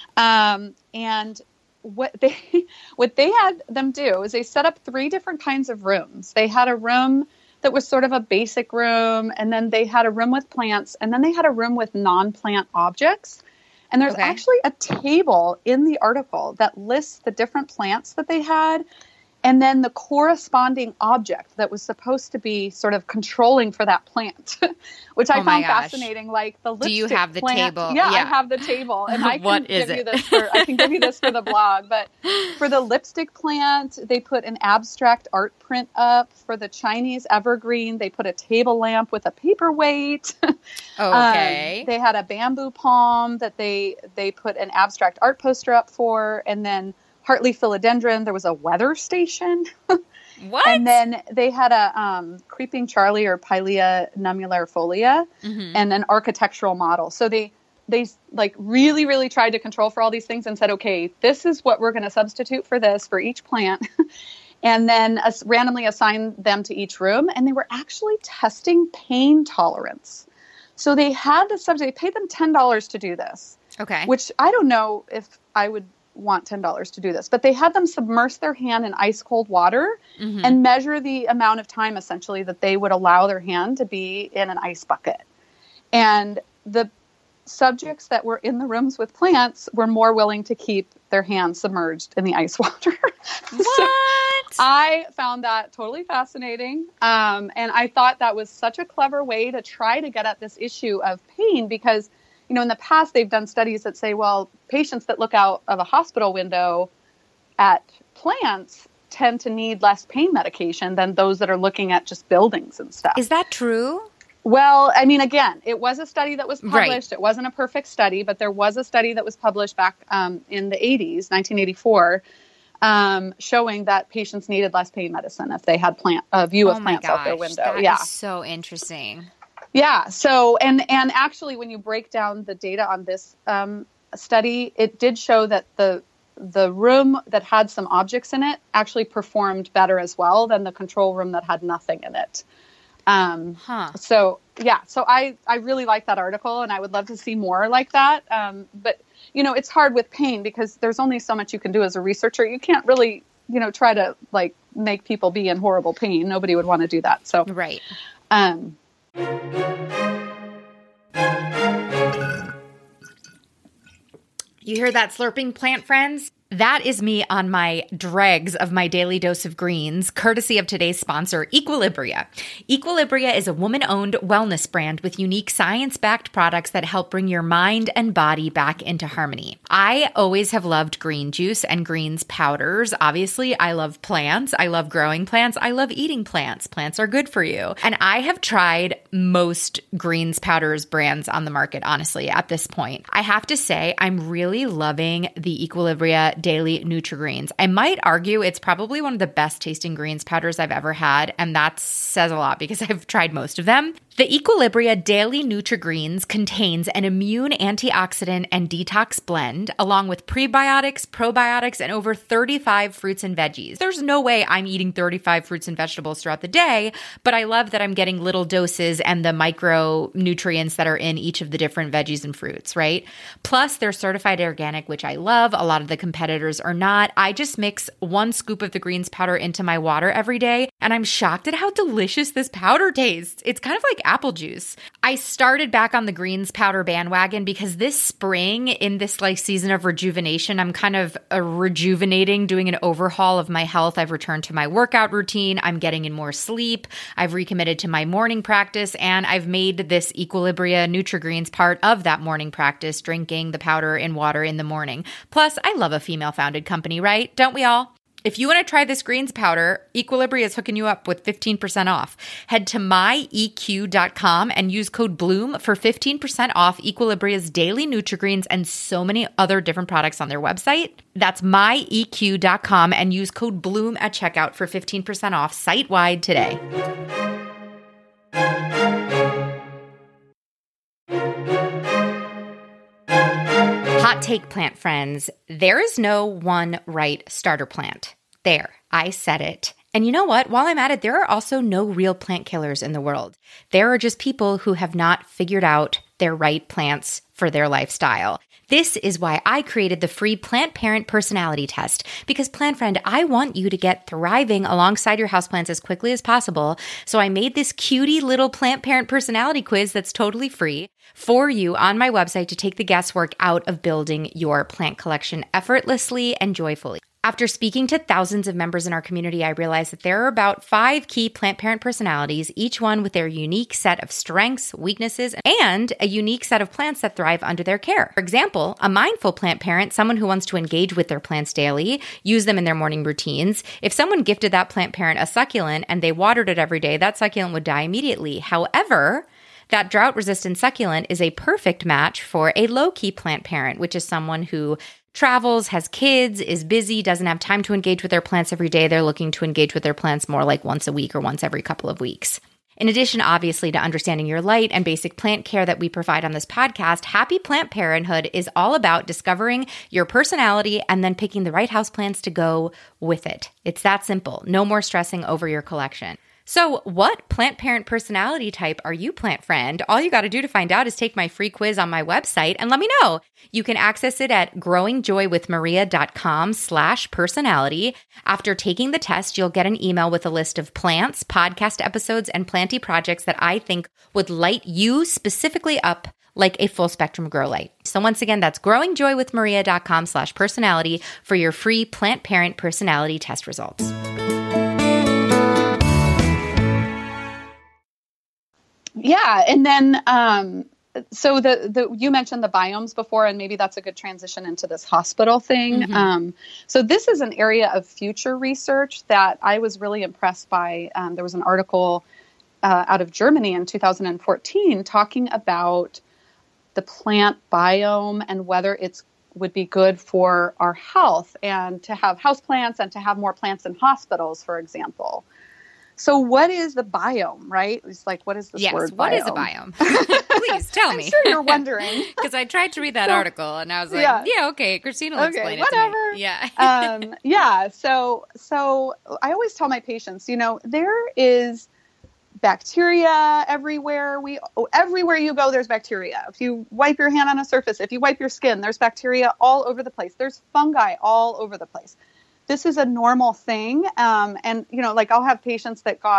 um, and what they what they had them do is they set up three different kinds of rooms. They had a room that was sort of a basic room, and then they had a room with plants, and then they had a room with non-plant objects. And there's okay. actually a table in the article that lists the different plants that they had, and then the corresponding object that was supposed to be sort of controlling for that plant, which I oh my found gosh. fascinating. Like the lipstick Do you have the plant. table? Yeah, yeah, I have the table, and I can what give is you it? this for I can give you this for the blog. But for the lipstick plant, they put an abstract art print up. For the Chinese evergreen, they put a table lamp with a paperweight. Okay. um, they had a bamboo palm that they they put an abstract art poster up for, and then Hartley philodendron, there was a weather station. What? And then they had a um, creeping Charlie or Pilea nummularifolia mm-hmm. and an architectural model. So they they like really, really tried to control for all these things and said, okay, this is what we're going to substitute for this for each plant. And then uh, randomly assign them to each room. And they were actually testing pain tolerance. So they had the subject, they paid them ten dollars to do this. Okay. Which I don't know if I would want ten dollars to do this, but they had them submerge their hand in ice cold water mm-hmm. and measure the amount of time essentially that they would allow their hand to be in an ice bucket. And the subjects that were in the rooms with plants were more willing to keep their hands submerged in the ice water. What? So I found that totally fascinating. Um, and I thought that was such a clever way to try to get at this issue of pain, because you know, in the past, they've done studies that say, well, patients that look out of a hospital window at plants tend to need less pain medication than those that are looking at just buildings and stuff. Is that true? Well, I mean, again, it was a study that was published. Right. It wasn't a perfect study, but there was a study that was published back um, in the eighties, nineteen eighty-four, um, showing that patients needed less pain medicine if they had plant a view oh of plants gosh, out their window. That yeah, is so interesting. Yeah. So, and, and actually when you break down the data on this um, study, it did show that the, the room that had some objects in it actually performed better as well than the control room that had nothing in it. Um, huh. So yeah, so I, I really like that article, and I would love to see more like that. Um, but you know, it's hard with pain because there's only so much you can do as a researcher. You can't really, you know, try to like make people be in horrible pain. Nobody would want to do that. So, right. Um, You hear that slurping, plant friends? That is me on my dregs of my daily dose of greens, courtesy of today's sponsor, Equilibria. Equilibria is a woman-owned wellness brand with unique science-backed products that help bring your mind and body back into harmony. I always have loved green juice and greens powders. Obviously, I love plants. I love growing plants. I love eating plants. Plants are good for you. And I have tried most greens powders brands on the market, honestly, at this point. I have to say, I'm really loving the Equilibria Daily Nutri-Greens. I might argue it's probably one of the best tasting greens powders I've ever had, and that says a lot because I've tried most of them. The Equilibria Daily Nutri-Greens contains an immune antioxidant and detox blend, along with prebiotics, probiotics, and over thirty-five fruits and veggies. There's no way I'm eating thirty-five fruits and vegetables throughout the day, but I love that I'm getting little doses and the micronutrients that are in each of the different veggies and fruits, right? Plus, they're certified organic, which I love. A lot of the competitors are not. I just mix one scoop of the greens powder into my water every day, and I'm shocked at how delicious this powder tastes. It's kind of like apple juice. I started back on the greens powder bandwagon because this spring, in this like season of rejuvenation, I'm kind of uh, rejuvenating, doing an overhaul of my health. I've returned to my workout routine. I'm getting in more sleep. I've recommitted to my morning practice, and I've made this Equilibria Nutri-Greens part of that morning practice, drinking the powder in water in the morning. Plus, I love a female-founded company, right? Don't we all? If you want to try this greens powder, Equilibria is hooking you up with fifteen percent off. Head to my E Q dot com and use code BLOOM for fifteen percent off Equilibria's daily Nutri-Greens and so many other different products on their website. That's my E Q dot com and use code BLOOM at checkout for fifteen percent off site-wide today. Hot take, plant friends. There is no one right starter plant. There, I said it. And you know what? While I'm at it, there are also no real plant killers in the world. There are just people who have not figured out their right plants for their lifestyle. This is why I created the free Plant Parent Personality Test. Because, plant friend, I want you to get thriving alongside your houseplants as quickly as possible. So I made this cutie little Plant Parent Personality Quiz that's totally free for you on my website to take the guesswork out of building your plant collection effortlessly and joyfully. After speaking to thousands of members in our community, I realized that there are about five key plant parent personalities, each one with their unique set of strengths, weaknesses, and a unique set of plants that thrive under their care. For example, a mindful plant parent, someone who wants to engage with their plants daily, use them in their morning routines. If someone gifted that plant parent a succulent and they watered it every day, that succulent would die immediately. However, that drought-resistant succulent is a perfect match for a low-key plant parent, which is someone who travels, has kids, is busy, doesn't have time to engage with their plants every day. They're looking to engage with their plants more like once a week or once every couple of weeks. In addition, obviously, to understanding your light and basic plant care that we provide on this podcast, Happy Plant Parenthood is all about discovering your personality and then picking the right houseplants to go with it. It's that simple. No more stressing over your collection. So what plant parent personality type are you, plant friend? All you got to do to find out is take my free quiz on my website and let me know. You can access it at growingjoywithmaria.com slash personality. After taking the test, you'll get an email with a list of plants, podcast episodes, and planty projects that I think would light you specifically up like a full spectrum grow light. So once again, that's growingjoywithmaria.com slash personality for your free plant parent personality test results. Yeah, and then um, so the the you mentioned the biomes before, and maybe that's a good transition into this hospital thing. Mm-hmm. Um, so this is an area of future research that I was really impressed by. Um, there was an article uh, out of Germany in two thousand fourteen talking about the plant biome and whether it's would be good for our health and to have houseplants and to have more plants in hospitals, for example. So what is the biome, right? It's like, what is this yes, word? Yes, what biome? is a biome? Please tell I'm me. I'm sure you're wondering. Because I tried to read that so, article and I was like, yeah, yeah okay, Christina will okay, explain whatever. it to me. Yeah. um, yeah. So, so I always tell my patients, you know, there is bacteria everywhere. We everywhere you go, there's bacteria. If you wipe your hand on a surface, if you wipe your skin, there's bacteria all over the place. There's fungi all over the place. This is a normal thing. Um, and, you know, like I'll have patients that got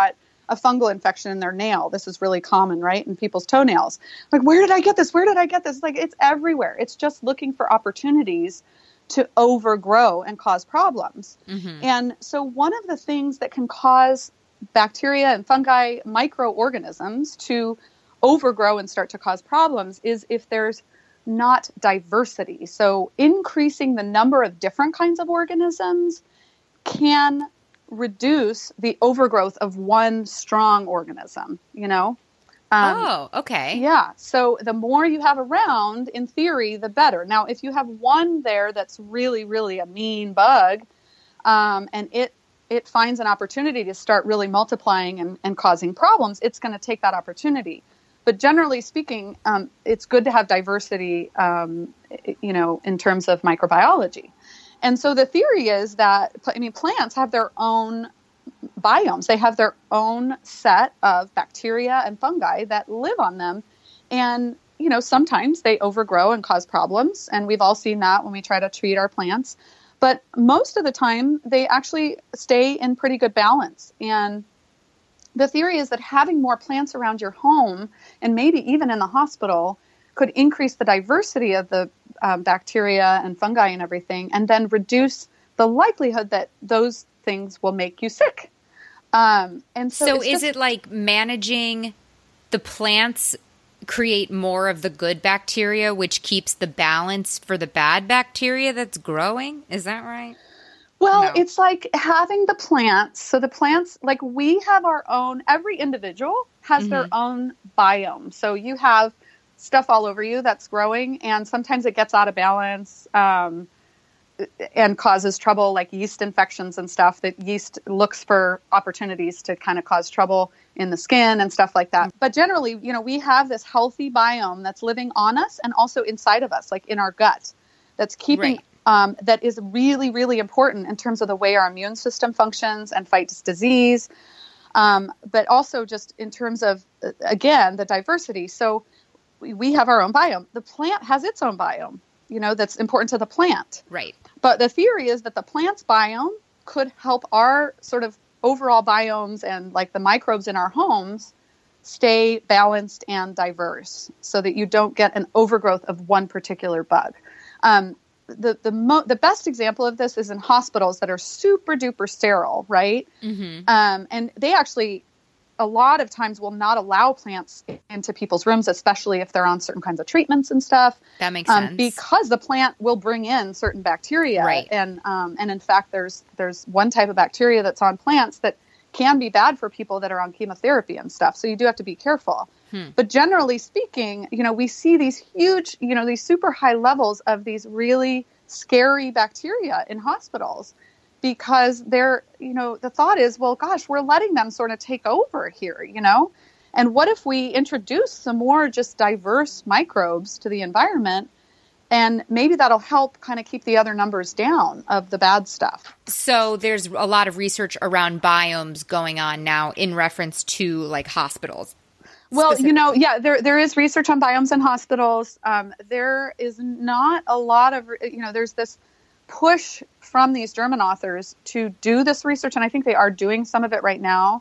a fungal infection in their nail. This is really common, right? In people's toenails. Like, where did I get this? Where did I get this? Like, it's everywhere. It's just looking for opportunities to overgrow and cause problems. Mm-hmm. And so one of the things that can cause bacteria and fungi, microorganisms, to overgrow and start to cause problems is if there's not diversity. So increasing the number of different kinds of organisms can reduce the overgrowth of one strong organism, you know? Um, oh, okay. Yeah. So the more you have around, in theory, the better. Now, if you have one there that's really, really a mean bug, um, and it it finds an opportunity to start really multiplying and, and causing problems, it's going to take that opportunity. But generally speaking, um, it's good to have diversity, um, you know, in terms of microbiology. And so the theory is that, I mean, plants have their own biomes. They have their own set of bacteria and fungi that live on them. And, you know, sometimes they overgrow and cause problems. And we've all seen that when we try to treat our plants. But most of the time, they actually stay in pretty good balance. And the theory is that having more plants around your home, and maybe even in the hospital, could increase the diversity of the um, bacteria and fungi and everything, and then reduce the likelihood that those things will make you sick. Um, and so, so is just, it like managing the plants create more of the good bacteria, which keeps the balance for the bad bacteria that's growing? Is that right? Well, No. It's like having the plants. So the plants, like we have our own, every individual has mm-hmm. their own biome. So you have stuff all over you that's growing, and sometimes it gets out of balance um, and causes trouble, like yeast infections and stuff. That yeast looks for opportunities to kind of cause trouble in the skin and stuff like that. But generally, you know, we have this healthy biome that's living on us and also inside of us, like in our gut, that's keeping... Right. Um, that is really, really important in terms of the way our immune system functions and fights disease, um, but also just in terms of, again, the diversity. So we have our own biome. The plant has its own biome, you know, that's important to the plant. Right. But the theory is that the plant's biome could help our sort of overall biomes and like the microbes in our homes stay balanced and diverse so that you don't get an overgrowth of one particular bug. Um, The the mo- the best example of this is in hospitals that are super duper sterile, right? Mm-hmm. Um, and they actually, a lot of times, will not allow plants into people's rooms, especially if they're on certain kinds of treatments and stuff. That makes um, sense. Because the plant will bring in certain bacteria, right? And um, and in fact, there's there's one type of bacteria that's on plants that can be bad for people that are on chemotherapy and stuff. So you do have to be careful. Hmm. But generally speaking, you know, we see these huge, you know, these super high levels of these really scary bacteria in hospitals because they're, you know, the thought is, well, gosh, we're letting them sort of take over here, you know? And what if we introduce some more just diverse microbes to the environment? And maybe that'll help kind of keep the other numbers down of the bad stuff. So there's a lot of research around biomes going on now in reference to like hospitals. Well, you know, yeah, there there is research on biomes in hospitals. Um, there is not a lot of, you know, there's this push from these German authors to do this research. And I think they are doing some of it right now.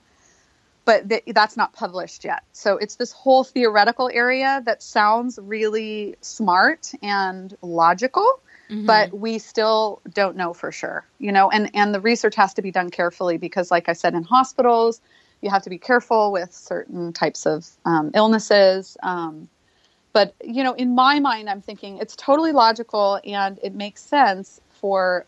But th- that's not published yet. So it's this whole theoretical area that sounds really smart and logical, mm-hmm. but we still don't know for sure, you know, and, and the research has to be done carefully because, like I said, in hospitals, you have to be careful with certain types of um, illnesses. Um, but, you know, in my mind, I'm thinking it's totally logical and it makes sense for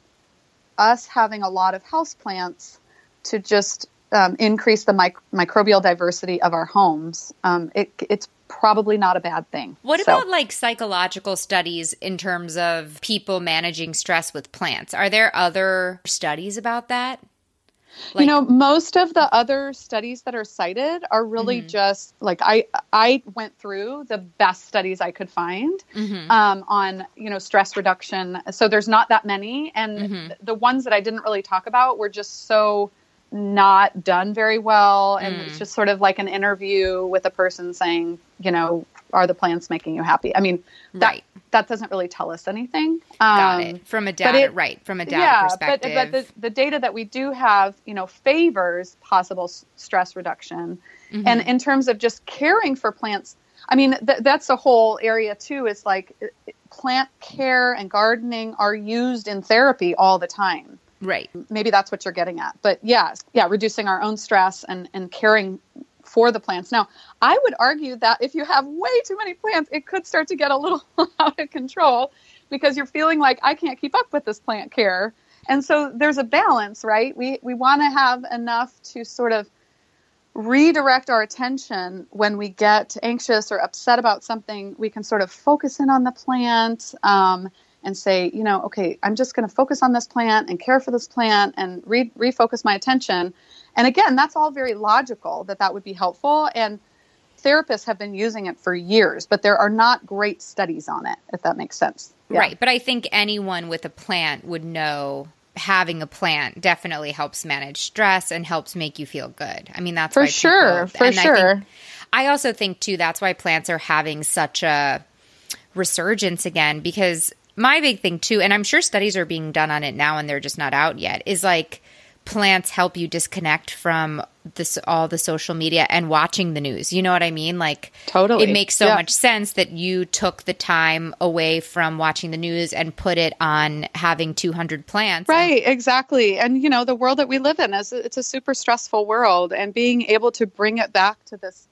us having a lot of houseplants to just Um, increase the mic- microbial diversity of our homes. Um, it, it's probably not a bad thing. What so. about like psychological studies in terms of people managing stress with plants? Are there other studies about that? Like, you know, most of the other studies that are cited are really mm-hmm. just like I I went through the best studies I could find mm-hmm. um, on, you know, stress reduction. So there's not that many. And mm-hmm. th- the ones that I didn't really talk about were just so not done very well. And mm. it's just sort of like an interview with a person saying, you know, are the plants making you happy? I mean, that, Right. that doesn't really tell us anything. Got Um, it. From a but data, it- right. From a data yeah, perspective. but, but the, the data that we do have, you know, favors possible s- stress reduction. Mm-hmm. And in terms of just caring for plants, I mean, th- that's the whole area too, is like it- it- plant care and gardening are used in therapy all the time. Right. Maybe that's what you're getting at. But yes, yeah, reducing our own stress and, and caring for the plants. Now, I would argue that if you have way too many plants, it could start to get a little out of control because you're feeling like, I can't keep up with this plant care. And so there's a balance, right? We we want to have enough to sort of redirect our attention when we get anxious or upset about something. We can sort of focus in on the plant um, and say, you know, okay, I'm just going to focus on this plant and care for this plant and re- refocus my attention. And again, that's all very logical that that would be helpful. And therapists have been using it for years, but there are not great studies on it, if that makes sense. Yeah. Right. But I think anyone with a plant would know having a plant definitely helps manage stress and helps make you feel good. I mean, that's For why sure. people- For and I sure. think- I also think, too, that's why plants are having such a resurgence again, because my big thing, too, and I'm sure studies are being done on it now and they're just not out yet, is like plants help you disconnect from this all the social media and watching the news. You know what I mean? Like, Totally. it makes so Yeah. much sense that you took the time away from watching the news and put it on having two hundred plants. Right, exactly. And, you know, the world that we live in is it's a super stressful world, and being able to bring it back to this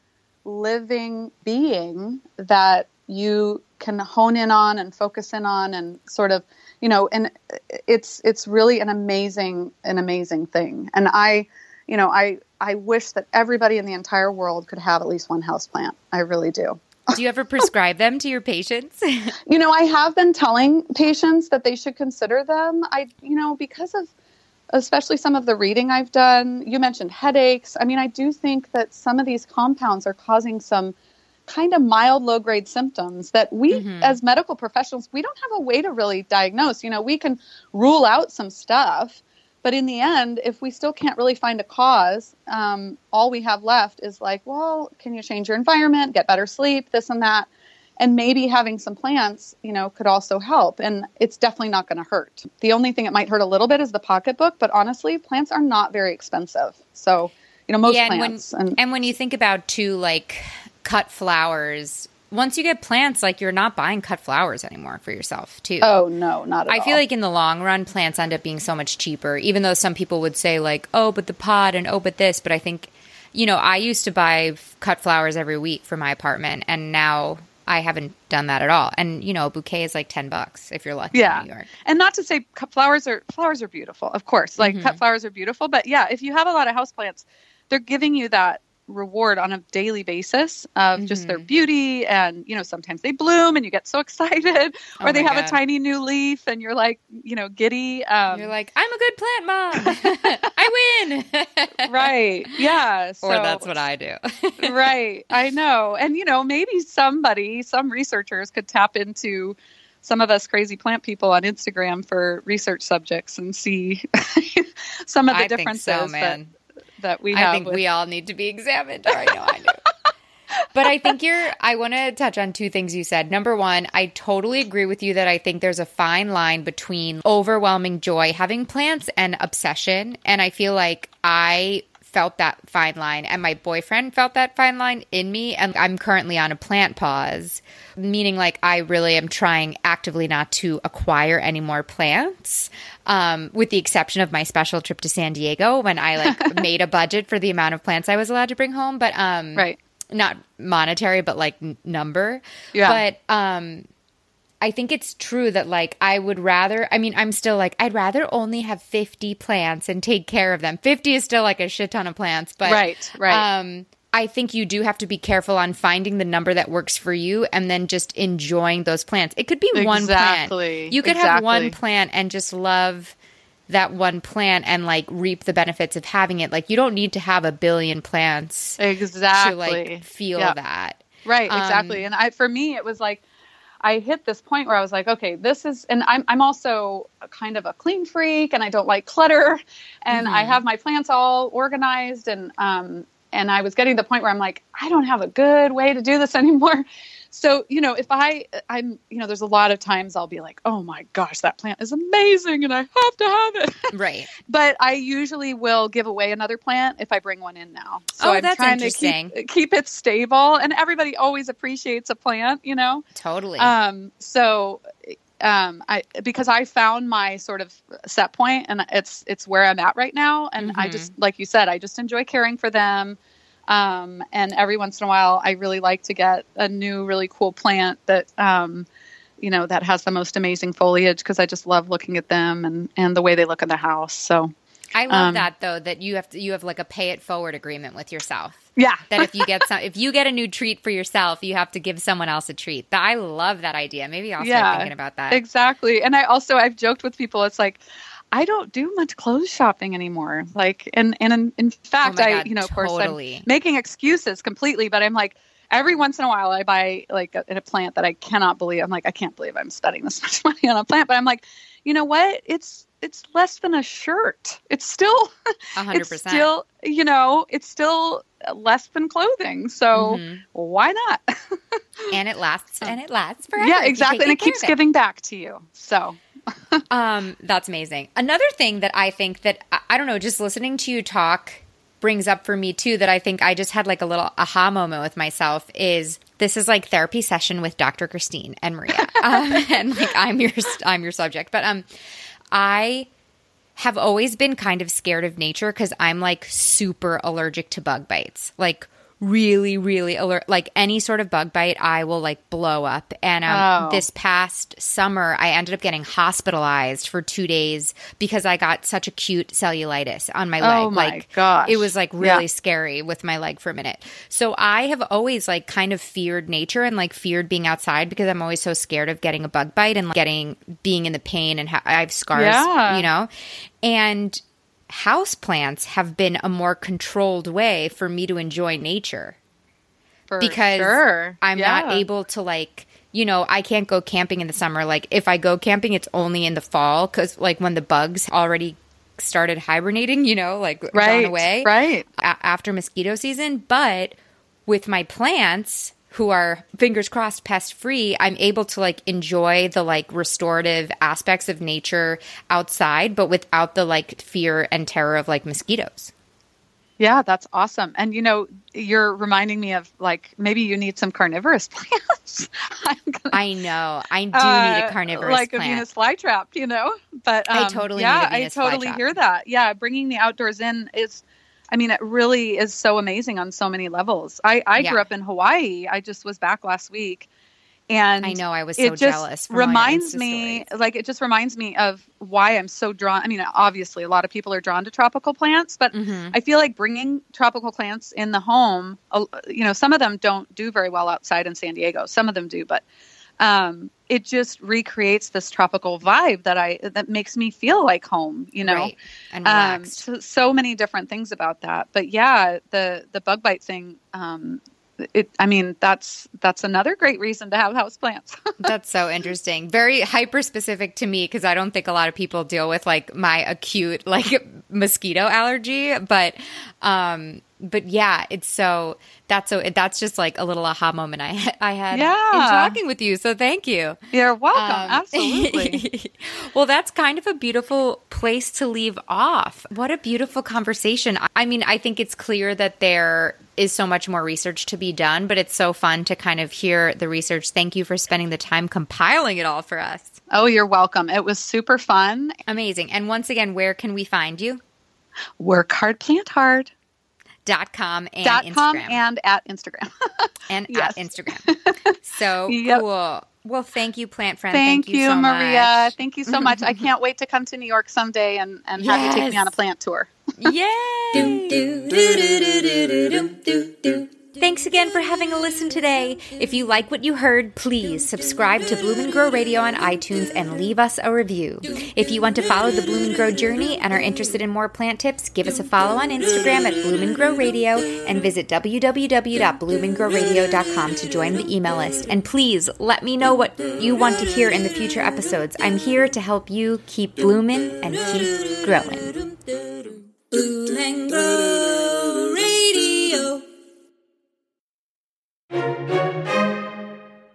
living being that you can hone in on and focus in on and sort of, you know, and it's it's really an amazing an amazing thing. And I, you know, I I wish that everybody in the entire world could have at least one houseplant. I really do. Do you ever prescribe them to your patients? You know, I have been telling patients that they should consider them. I, you know, because of especially some of the reading I've done, you mentioned headaches. I mean, I do think that some of these compounds are causing some kind of mild low grade symptoms that we Mhm. as medical professionals, we don't have a way to really diagnose. You know, we can rule out some stuff, but in the end, if we still can't really find a cause, um, all we have left is like, well, can you change your environment, get better sleep, this and that? And maybe having some plants, you know, could also help. And it's definitely not going to hurt. The only thing it might hurt a little bit is the pocketbook, but honestly, plants are not very expensive. So, you know, most Yeah, and plants. when, and, and when you think about, too, like cut flowers, once you get plants, like you're not buying cut flowers anymore for yourself, too. oh, no, not at I all. feel like in the long run, plants end up being so much cheaper, even though some people would say like, oh, but the pot and oh, but this. But I think, you know, I used to buy f- cut flowers every week for my apartment, and now I haven't done that at all. And, you know, a bouquet is like ten bucks if you're lucky Yeah. in New York. And not to say cut flowers are flowers are beautiful, of course. Like Mm-hmm. cut flowers are beautiful, but yeah, if you have a lot of houseplants, they're giving you that reward on a daily basis of just their Mm-hmm. beauty. And, you know, sometimes they bloom and you get so excited, Oh or they my have God. a tiny new leaf and you're like, you know, giddy. Um, You're like, I'm a good plant mom. I win. right. Yeah. Or so- that's what I do. right. I know. And, you know, maybe somebody, some researchers could tap into some of us crazy plant people on Instagram for research subjects and see some of the I think differences so, that, man. that we have. I think with- we all need to be examined. Or I know I do. But I think you're, I want to touch on two things you said. Number one, I totally agree with you that I think there's a fine line between overwhelming joy having plants and obsession. And I feel like I felt that fine line and my boyfriend felt that fine line in me. And I'm currently on a plant pause, meaning like I really am trying actively not to acquire any more plants, um, with the exception of my special trip to San Diego when I like made a budget for the amount of plants I was allowed to bring home. But, um, Right. not monetary, but like n- number. Yeah. But um, I think it's true that like I would rather, I mean, I'm still like, I'd rather only have fifty plants and take care of them. fifty is still like a shit ton of plants. But Right, right. Um, I think you do have to be careful on finding the number that works for you and then just enjoying those plants. It could be one Exactly, plant. You could have one exactly. plant and just love that one plant and like reap the benefits of having it. Like you don't need to have a billion plants exactly. to like feel Yeah. that. Right, Um, exactly. and I, for me, it was like, I hit this point where I was like, okay, this is, and I'm, I'm also a kind of a clean freak and I don't like clutter, and I Mhm. have my plants all organized, and, um, and I was getting to the point where I'm like, I don't have a good way to do this anymore. So, you know, if I, I'm, you know, there's a lot of times I'll be like, oh my gosh, that plant is amazing and I have to have it. Right. But I usually will give away another plant if I bring one in now. So Oh, I'm that's trying interesting. to keep, keep it stable, and everybody always appreciates a plant, you know? Totally. Um, so, um, I, because I found my sort of set point, and it's, it's where I'm at right now. And Mm-hmm. I just, like you said, I just enjoy caring for them. Um, and every once in a while, I really like to get a new, really cool plant that, um, you know, that has the most amazing foliage, because I just love looking at them and, and the way they look in the house. So I love um, that though, that you have to, you have like a pay it forward agreement with yourself. yeah, That if you get some, if you get a new treat for yourself, you have to give someone else a treat. That I love that idea. Maybe I'll start Yeah, thinking about that. exactly. And I also, I've joked with people, it's like, I don't do much clothes shopping anymore. Like, and, and in, in fact, Oh my I, God, you know, of course totally. I'm making excuses completely, but I'm like, every once in a while I buy like a, a plant that I cannot believe. I'm like, I can't believe I'm spending this much money on a plant, but I'm like, you know what? It's, it's less than a shirt. It's still, A hundred it's percent. still, you know, it's still less than clothing. So Mhm. why not? And it lasts, and it lasts forever. Yeah, if you exactly. take And it good care keeps of giving back to you. So Um, that's amazing. Another thing that I think that, I, I don't know, just listening to you talk brings up for me too, that I think I just had like a little aha moment with myself is this is like therapy session with Doctor Christine and Maria. um, and like, I'm your, I'm your subject, but, um, I have always been kind of scared of nature because I'm like super allergic to bug bites. Like really, really alert. Like any sort of bug bite, I will like blow up. And um, Oh. this past summer, I ended up getting hospitalized for two days because I got such acute cellulitis on my leg. Oh my like, gosh. it was like really Yeah. scary with my leg for a minute. So I have always like kind of feared nature and like feared being outside because I'm always so scared of getting a bug bite and like, getting being in the pain, and ha- I have scars, Yeah. you know, and houseplants have been a more controlled way for me to enjoy nature for because sure. I'm Yeah. not able to like, you know, I can't go camping in the summer. Like if I go camping, it's only in the fall because like when the bugs already started hibernating, you know, like Right, gone away right. a- after mosquito season. But with my plants, who are fingers crossed pest free, I'm able to like enjoy the like restorative aspects of nature outside, but without the like fear and terror of like mosquitoes. Yeah, that's awesome. And you know, you're reminding me of like maybe you need some carnivorous plants. I'm gonna, I know. I do uh, need a carnivorous like plant. a Venus flytrap, you know. But I um, totally yeah, need a Venus I totally flytrap. hear that. Yeah, bringing the outdoors in is, I mean, it really is so amazing on so many levels. I I Yeah. grew up in Hawaii. I just was back last week. And I know, I was it so just jealous from all your reminds Insta me, stories. like, it just reminds me of why I'm so drawn. I mean, obviously, a lot of people are drawn to tropical plants, but Mhm. I feel like bringing tropical plants in the home, uh, you know, some of them don't do very well outside in San Diego. Some of them do, but um, it just recreates this tropical vibe that I that makes me feel like home. You know, Right. And um, relaxed. so, so many different things about that. But yeah, the the bug bite thing. Um, it. I mean, that's that's another great reason to have houseplants. That's so interesting. Very hyper specific to me because I don't think a lot of people deal with like my acute like mosquito allergy. But um but yeah, it's so that's so that's just like a little aha moment I I had Yeah. in talking with you. So thank you. You're welcome. Um, Absolutely. Well, that's kind of a beautiful place to leave off. What a beautiful conversation. I mean, I think it's clear that there is so much more research to be done, but it's so fun to kind of hear the research. Thank you for spending the time compiling it all for us. Oh, you're welcome. It was super fun. Amazing. And once again, where can we find you? Work hard, plant hard. Dot com and Dot Instagram. com and at Instagram. and yes. at Instagram. So Yep. cool. Well, thank you, plant friend. Thank, Thank, you, you, so Maria. much. Thank you so much. I can't wait to come to New York someday and, and have you take me Yes. on a plant tour. Yay! Do, do, do, do, do, do, do, do, do. Thanks again for having a listen today. If you like what you heard, please subscribe to Bloom and Grow Radio on iTunes and leave us a review. If you want to follow the Bloom and Grow journey and are interested in more plant tips, give us a follow on Instagram at Bloom and Grow Radio and visit w w w dot bloom and grow radio dot com to join the email list. And please let me know what you want to hear in the future episodes. I'm here to help you keep blooming and keep growing. Bloom and Grow Radio.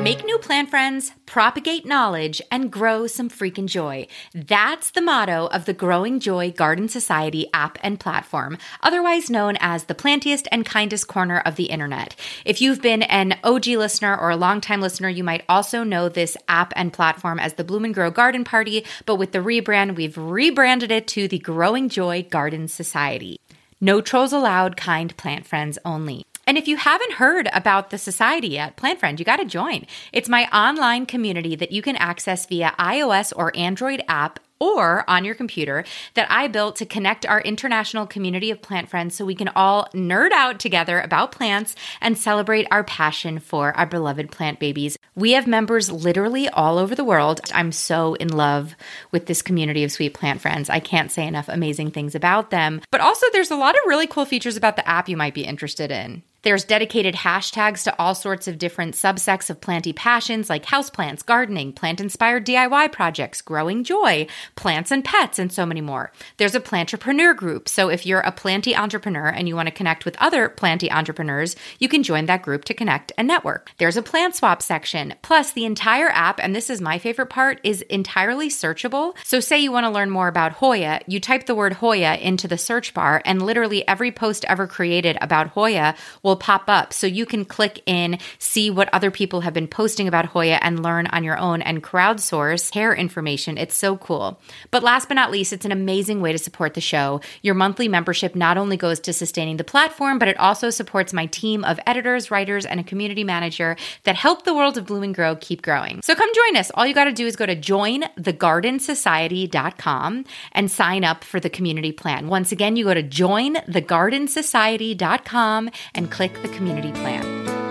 Make new plant friends, propagate knowledge, and grow some freaking joy. That's the motto of the Growing Joy Garden Society app and platform, otherwise known as the plantiest and kindest corner of the internet. If you've been an O G listener or a longtime listener, you might also know this app and platform as the Bloom and Grow Garden Party, but with the rebrand, we've rebranded it to the Growing Joy Garden Society. No trolls allowed, kind plant friends only. And if you haven't heard about the society yet, Plant Friend, you got to join. It's my online community that you can access via iOS or Android app or on your computer that I built to connect our international community of plant friends so we can all nerd out together about plants and celebrate our passion for our beloved plant babies. We have members literally all over the world. I'm so in love with this community of sweet plant friends. I can't say enough amazing things about them. But also there's a lot of really cool features about the app you might be interested in. There's dedicated hashtags to all sorts of different subsects of planty passions like houseplants, gardening, plant-inspired D I Y projects, growing joy, plants and pets, and so many more. There's a plantrepreneur group, so if you're a planty entrepreneur and you want to connect with other planty entrepreneurs, you can join that group to connect and network. There's a plant swap section. Plus, the entire app, and this is my favorite part, is entirely searchable. So say you want to learn more about Hoya, you type the word Hoya into the search bar, and literally every post ever created about Hoya will will pop up. So you can click in, see what other people have been posting about Hoya and learn on your own and crowdsource hair information. It's so cool. But last but not least, it's an amazing way to support the show. Your monthly membership not only goes to sustaining the platform, but it also supports my team of editors, writers, and a community manager that help the world of Bloom and Grow keep growing. So come join us. All you got to do is go to join the garden society dot com and sign up for the community plan. Once again, you go to join the garden society dot com and click the community plan.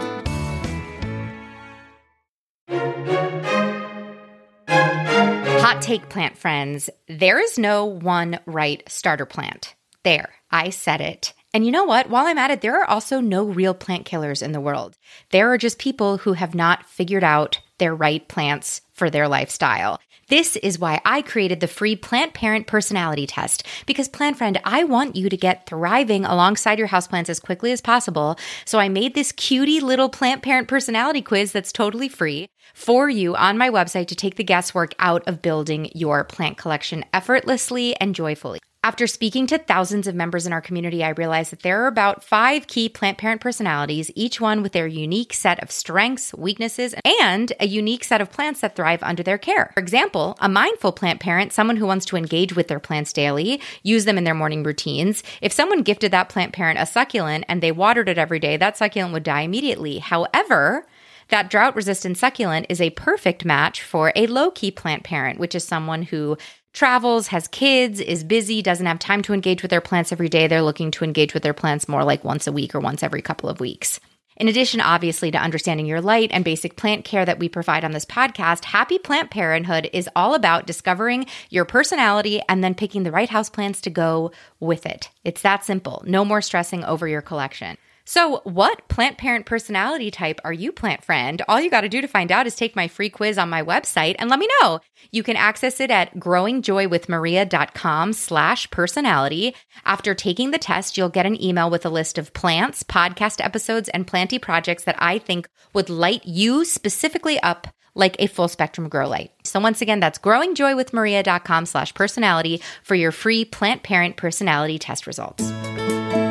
Hot take, plant friends. There is no one right starter plant. There, I said it. And you know what? While I'm at it, there are also no real plant killers in the world. There are just people who have not figured out their right plants for their lifestyle. This is why I created the free Plant Parent Personality Test. Because, Plant Friend, I want you to get thriving alongside your houseplants as quickly as possible. So I made this cutie little Plant Parent Personality Quiz that's totally free for you on my website to take the guesswork out of building your plant collection effortlessly and joyfully. After speaking to thousands of members in our community, I realized that there are about five key plant parent personalities, each one with their unique set of strengths, weaknesses, and a unique set of plants that thrive under their care. For example, a mindful plant parent, someone who wants to engage with their plants daily, use them in their morning routines. If someone gifted that plant parent a succulent and they watered it every day, that succulent would die immediately. However, that drought-resistant succulent is a perfect match for a low-key plant parent, which is someone who travels, has kids, is busy, doesn't have time to engage with their plants every day. They're looking to engage with their plants more like once a week or once every couple of weeks. In addition, obviously, to understanding your light and basic plant care that we provide on this podcast, Happy Plant Parenthood is all about discovering your personality and then picking the right houseplants to go with it. It's that simple. No more stressing over your collection. So what plant parent personality type are you, plant friend? All you got to do to find out is take my free quiz on my website and let me know. You can access it at growingjoywithmaria.com slash personality. After taking the test, you'll get an email with a list of plants, podcast episodes, and planty projects that I think would light you specifically up like a full spectrum grow light. So once again, that's growingjoywithmaria.com slash personality for your free plant parent personality test results.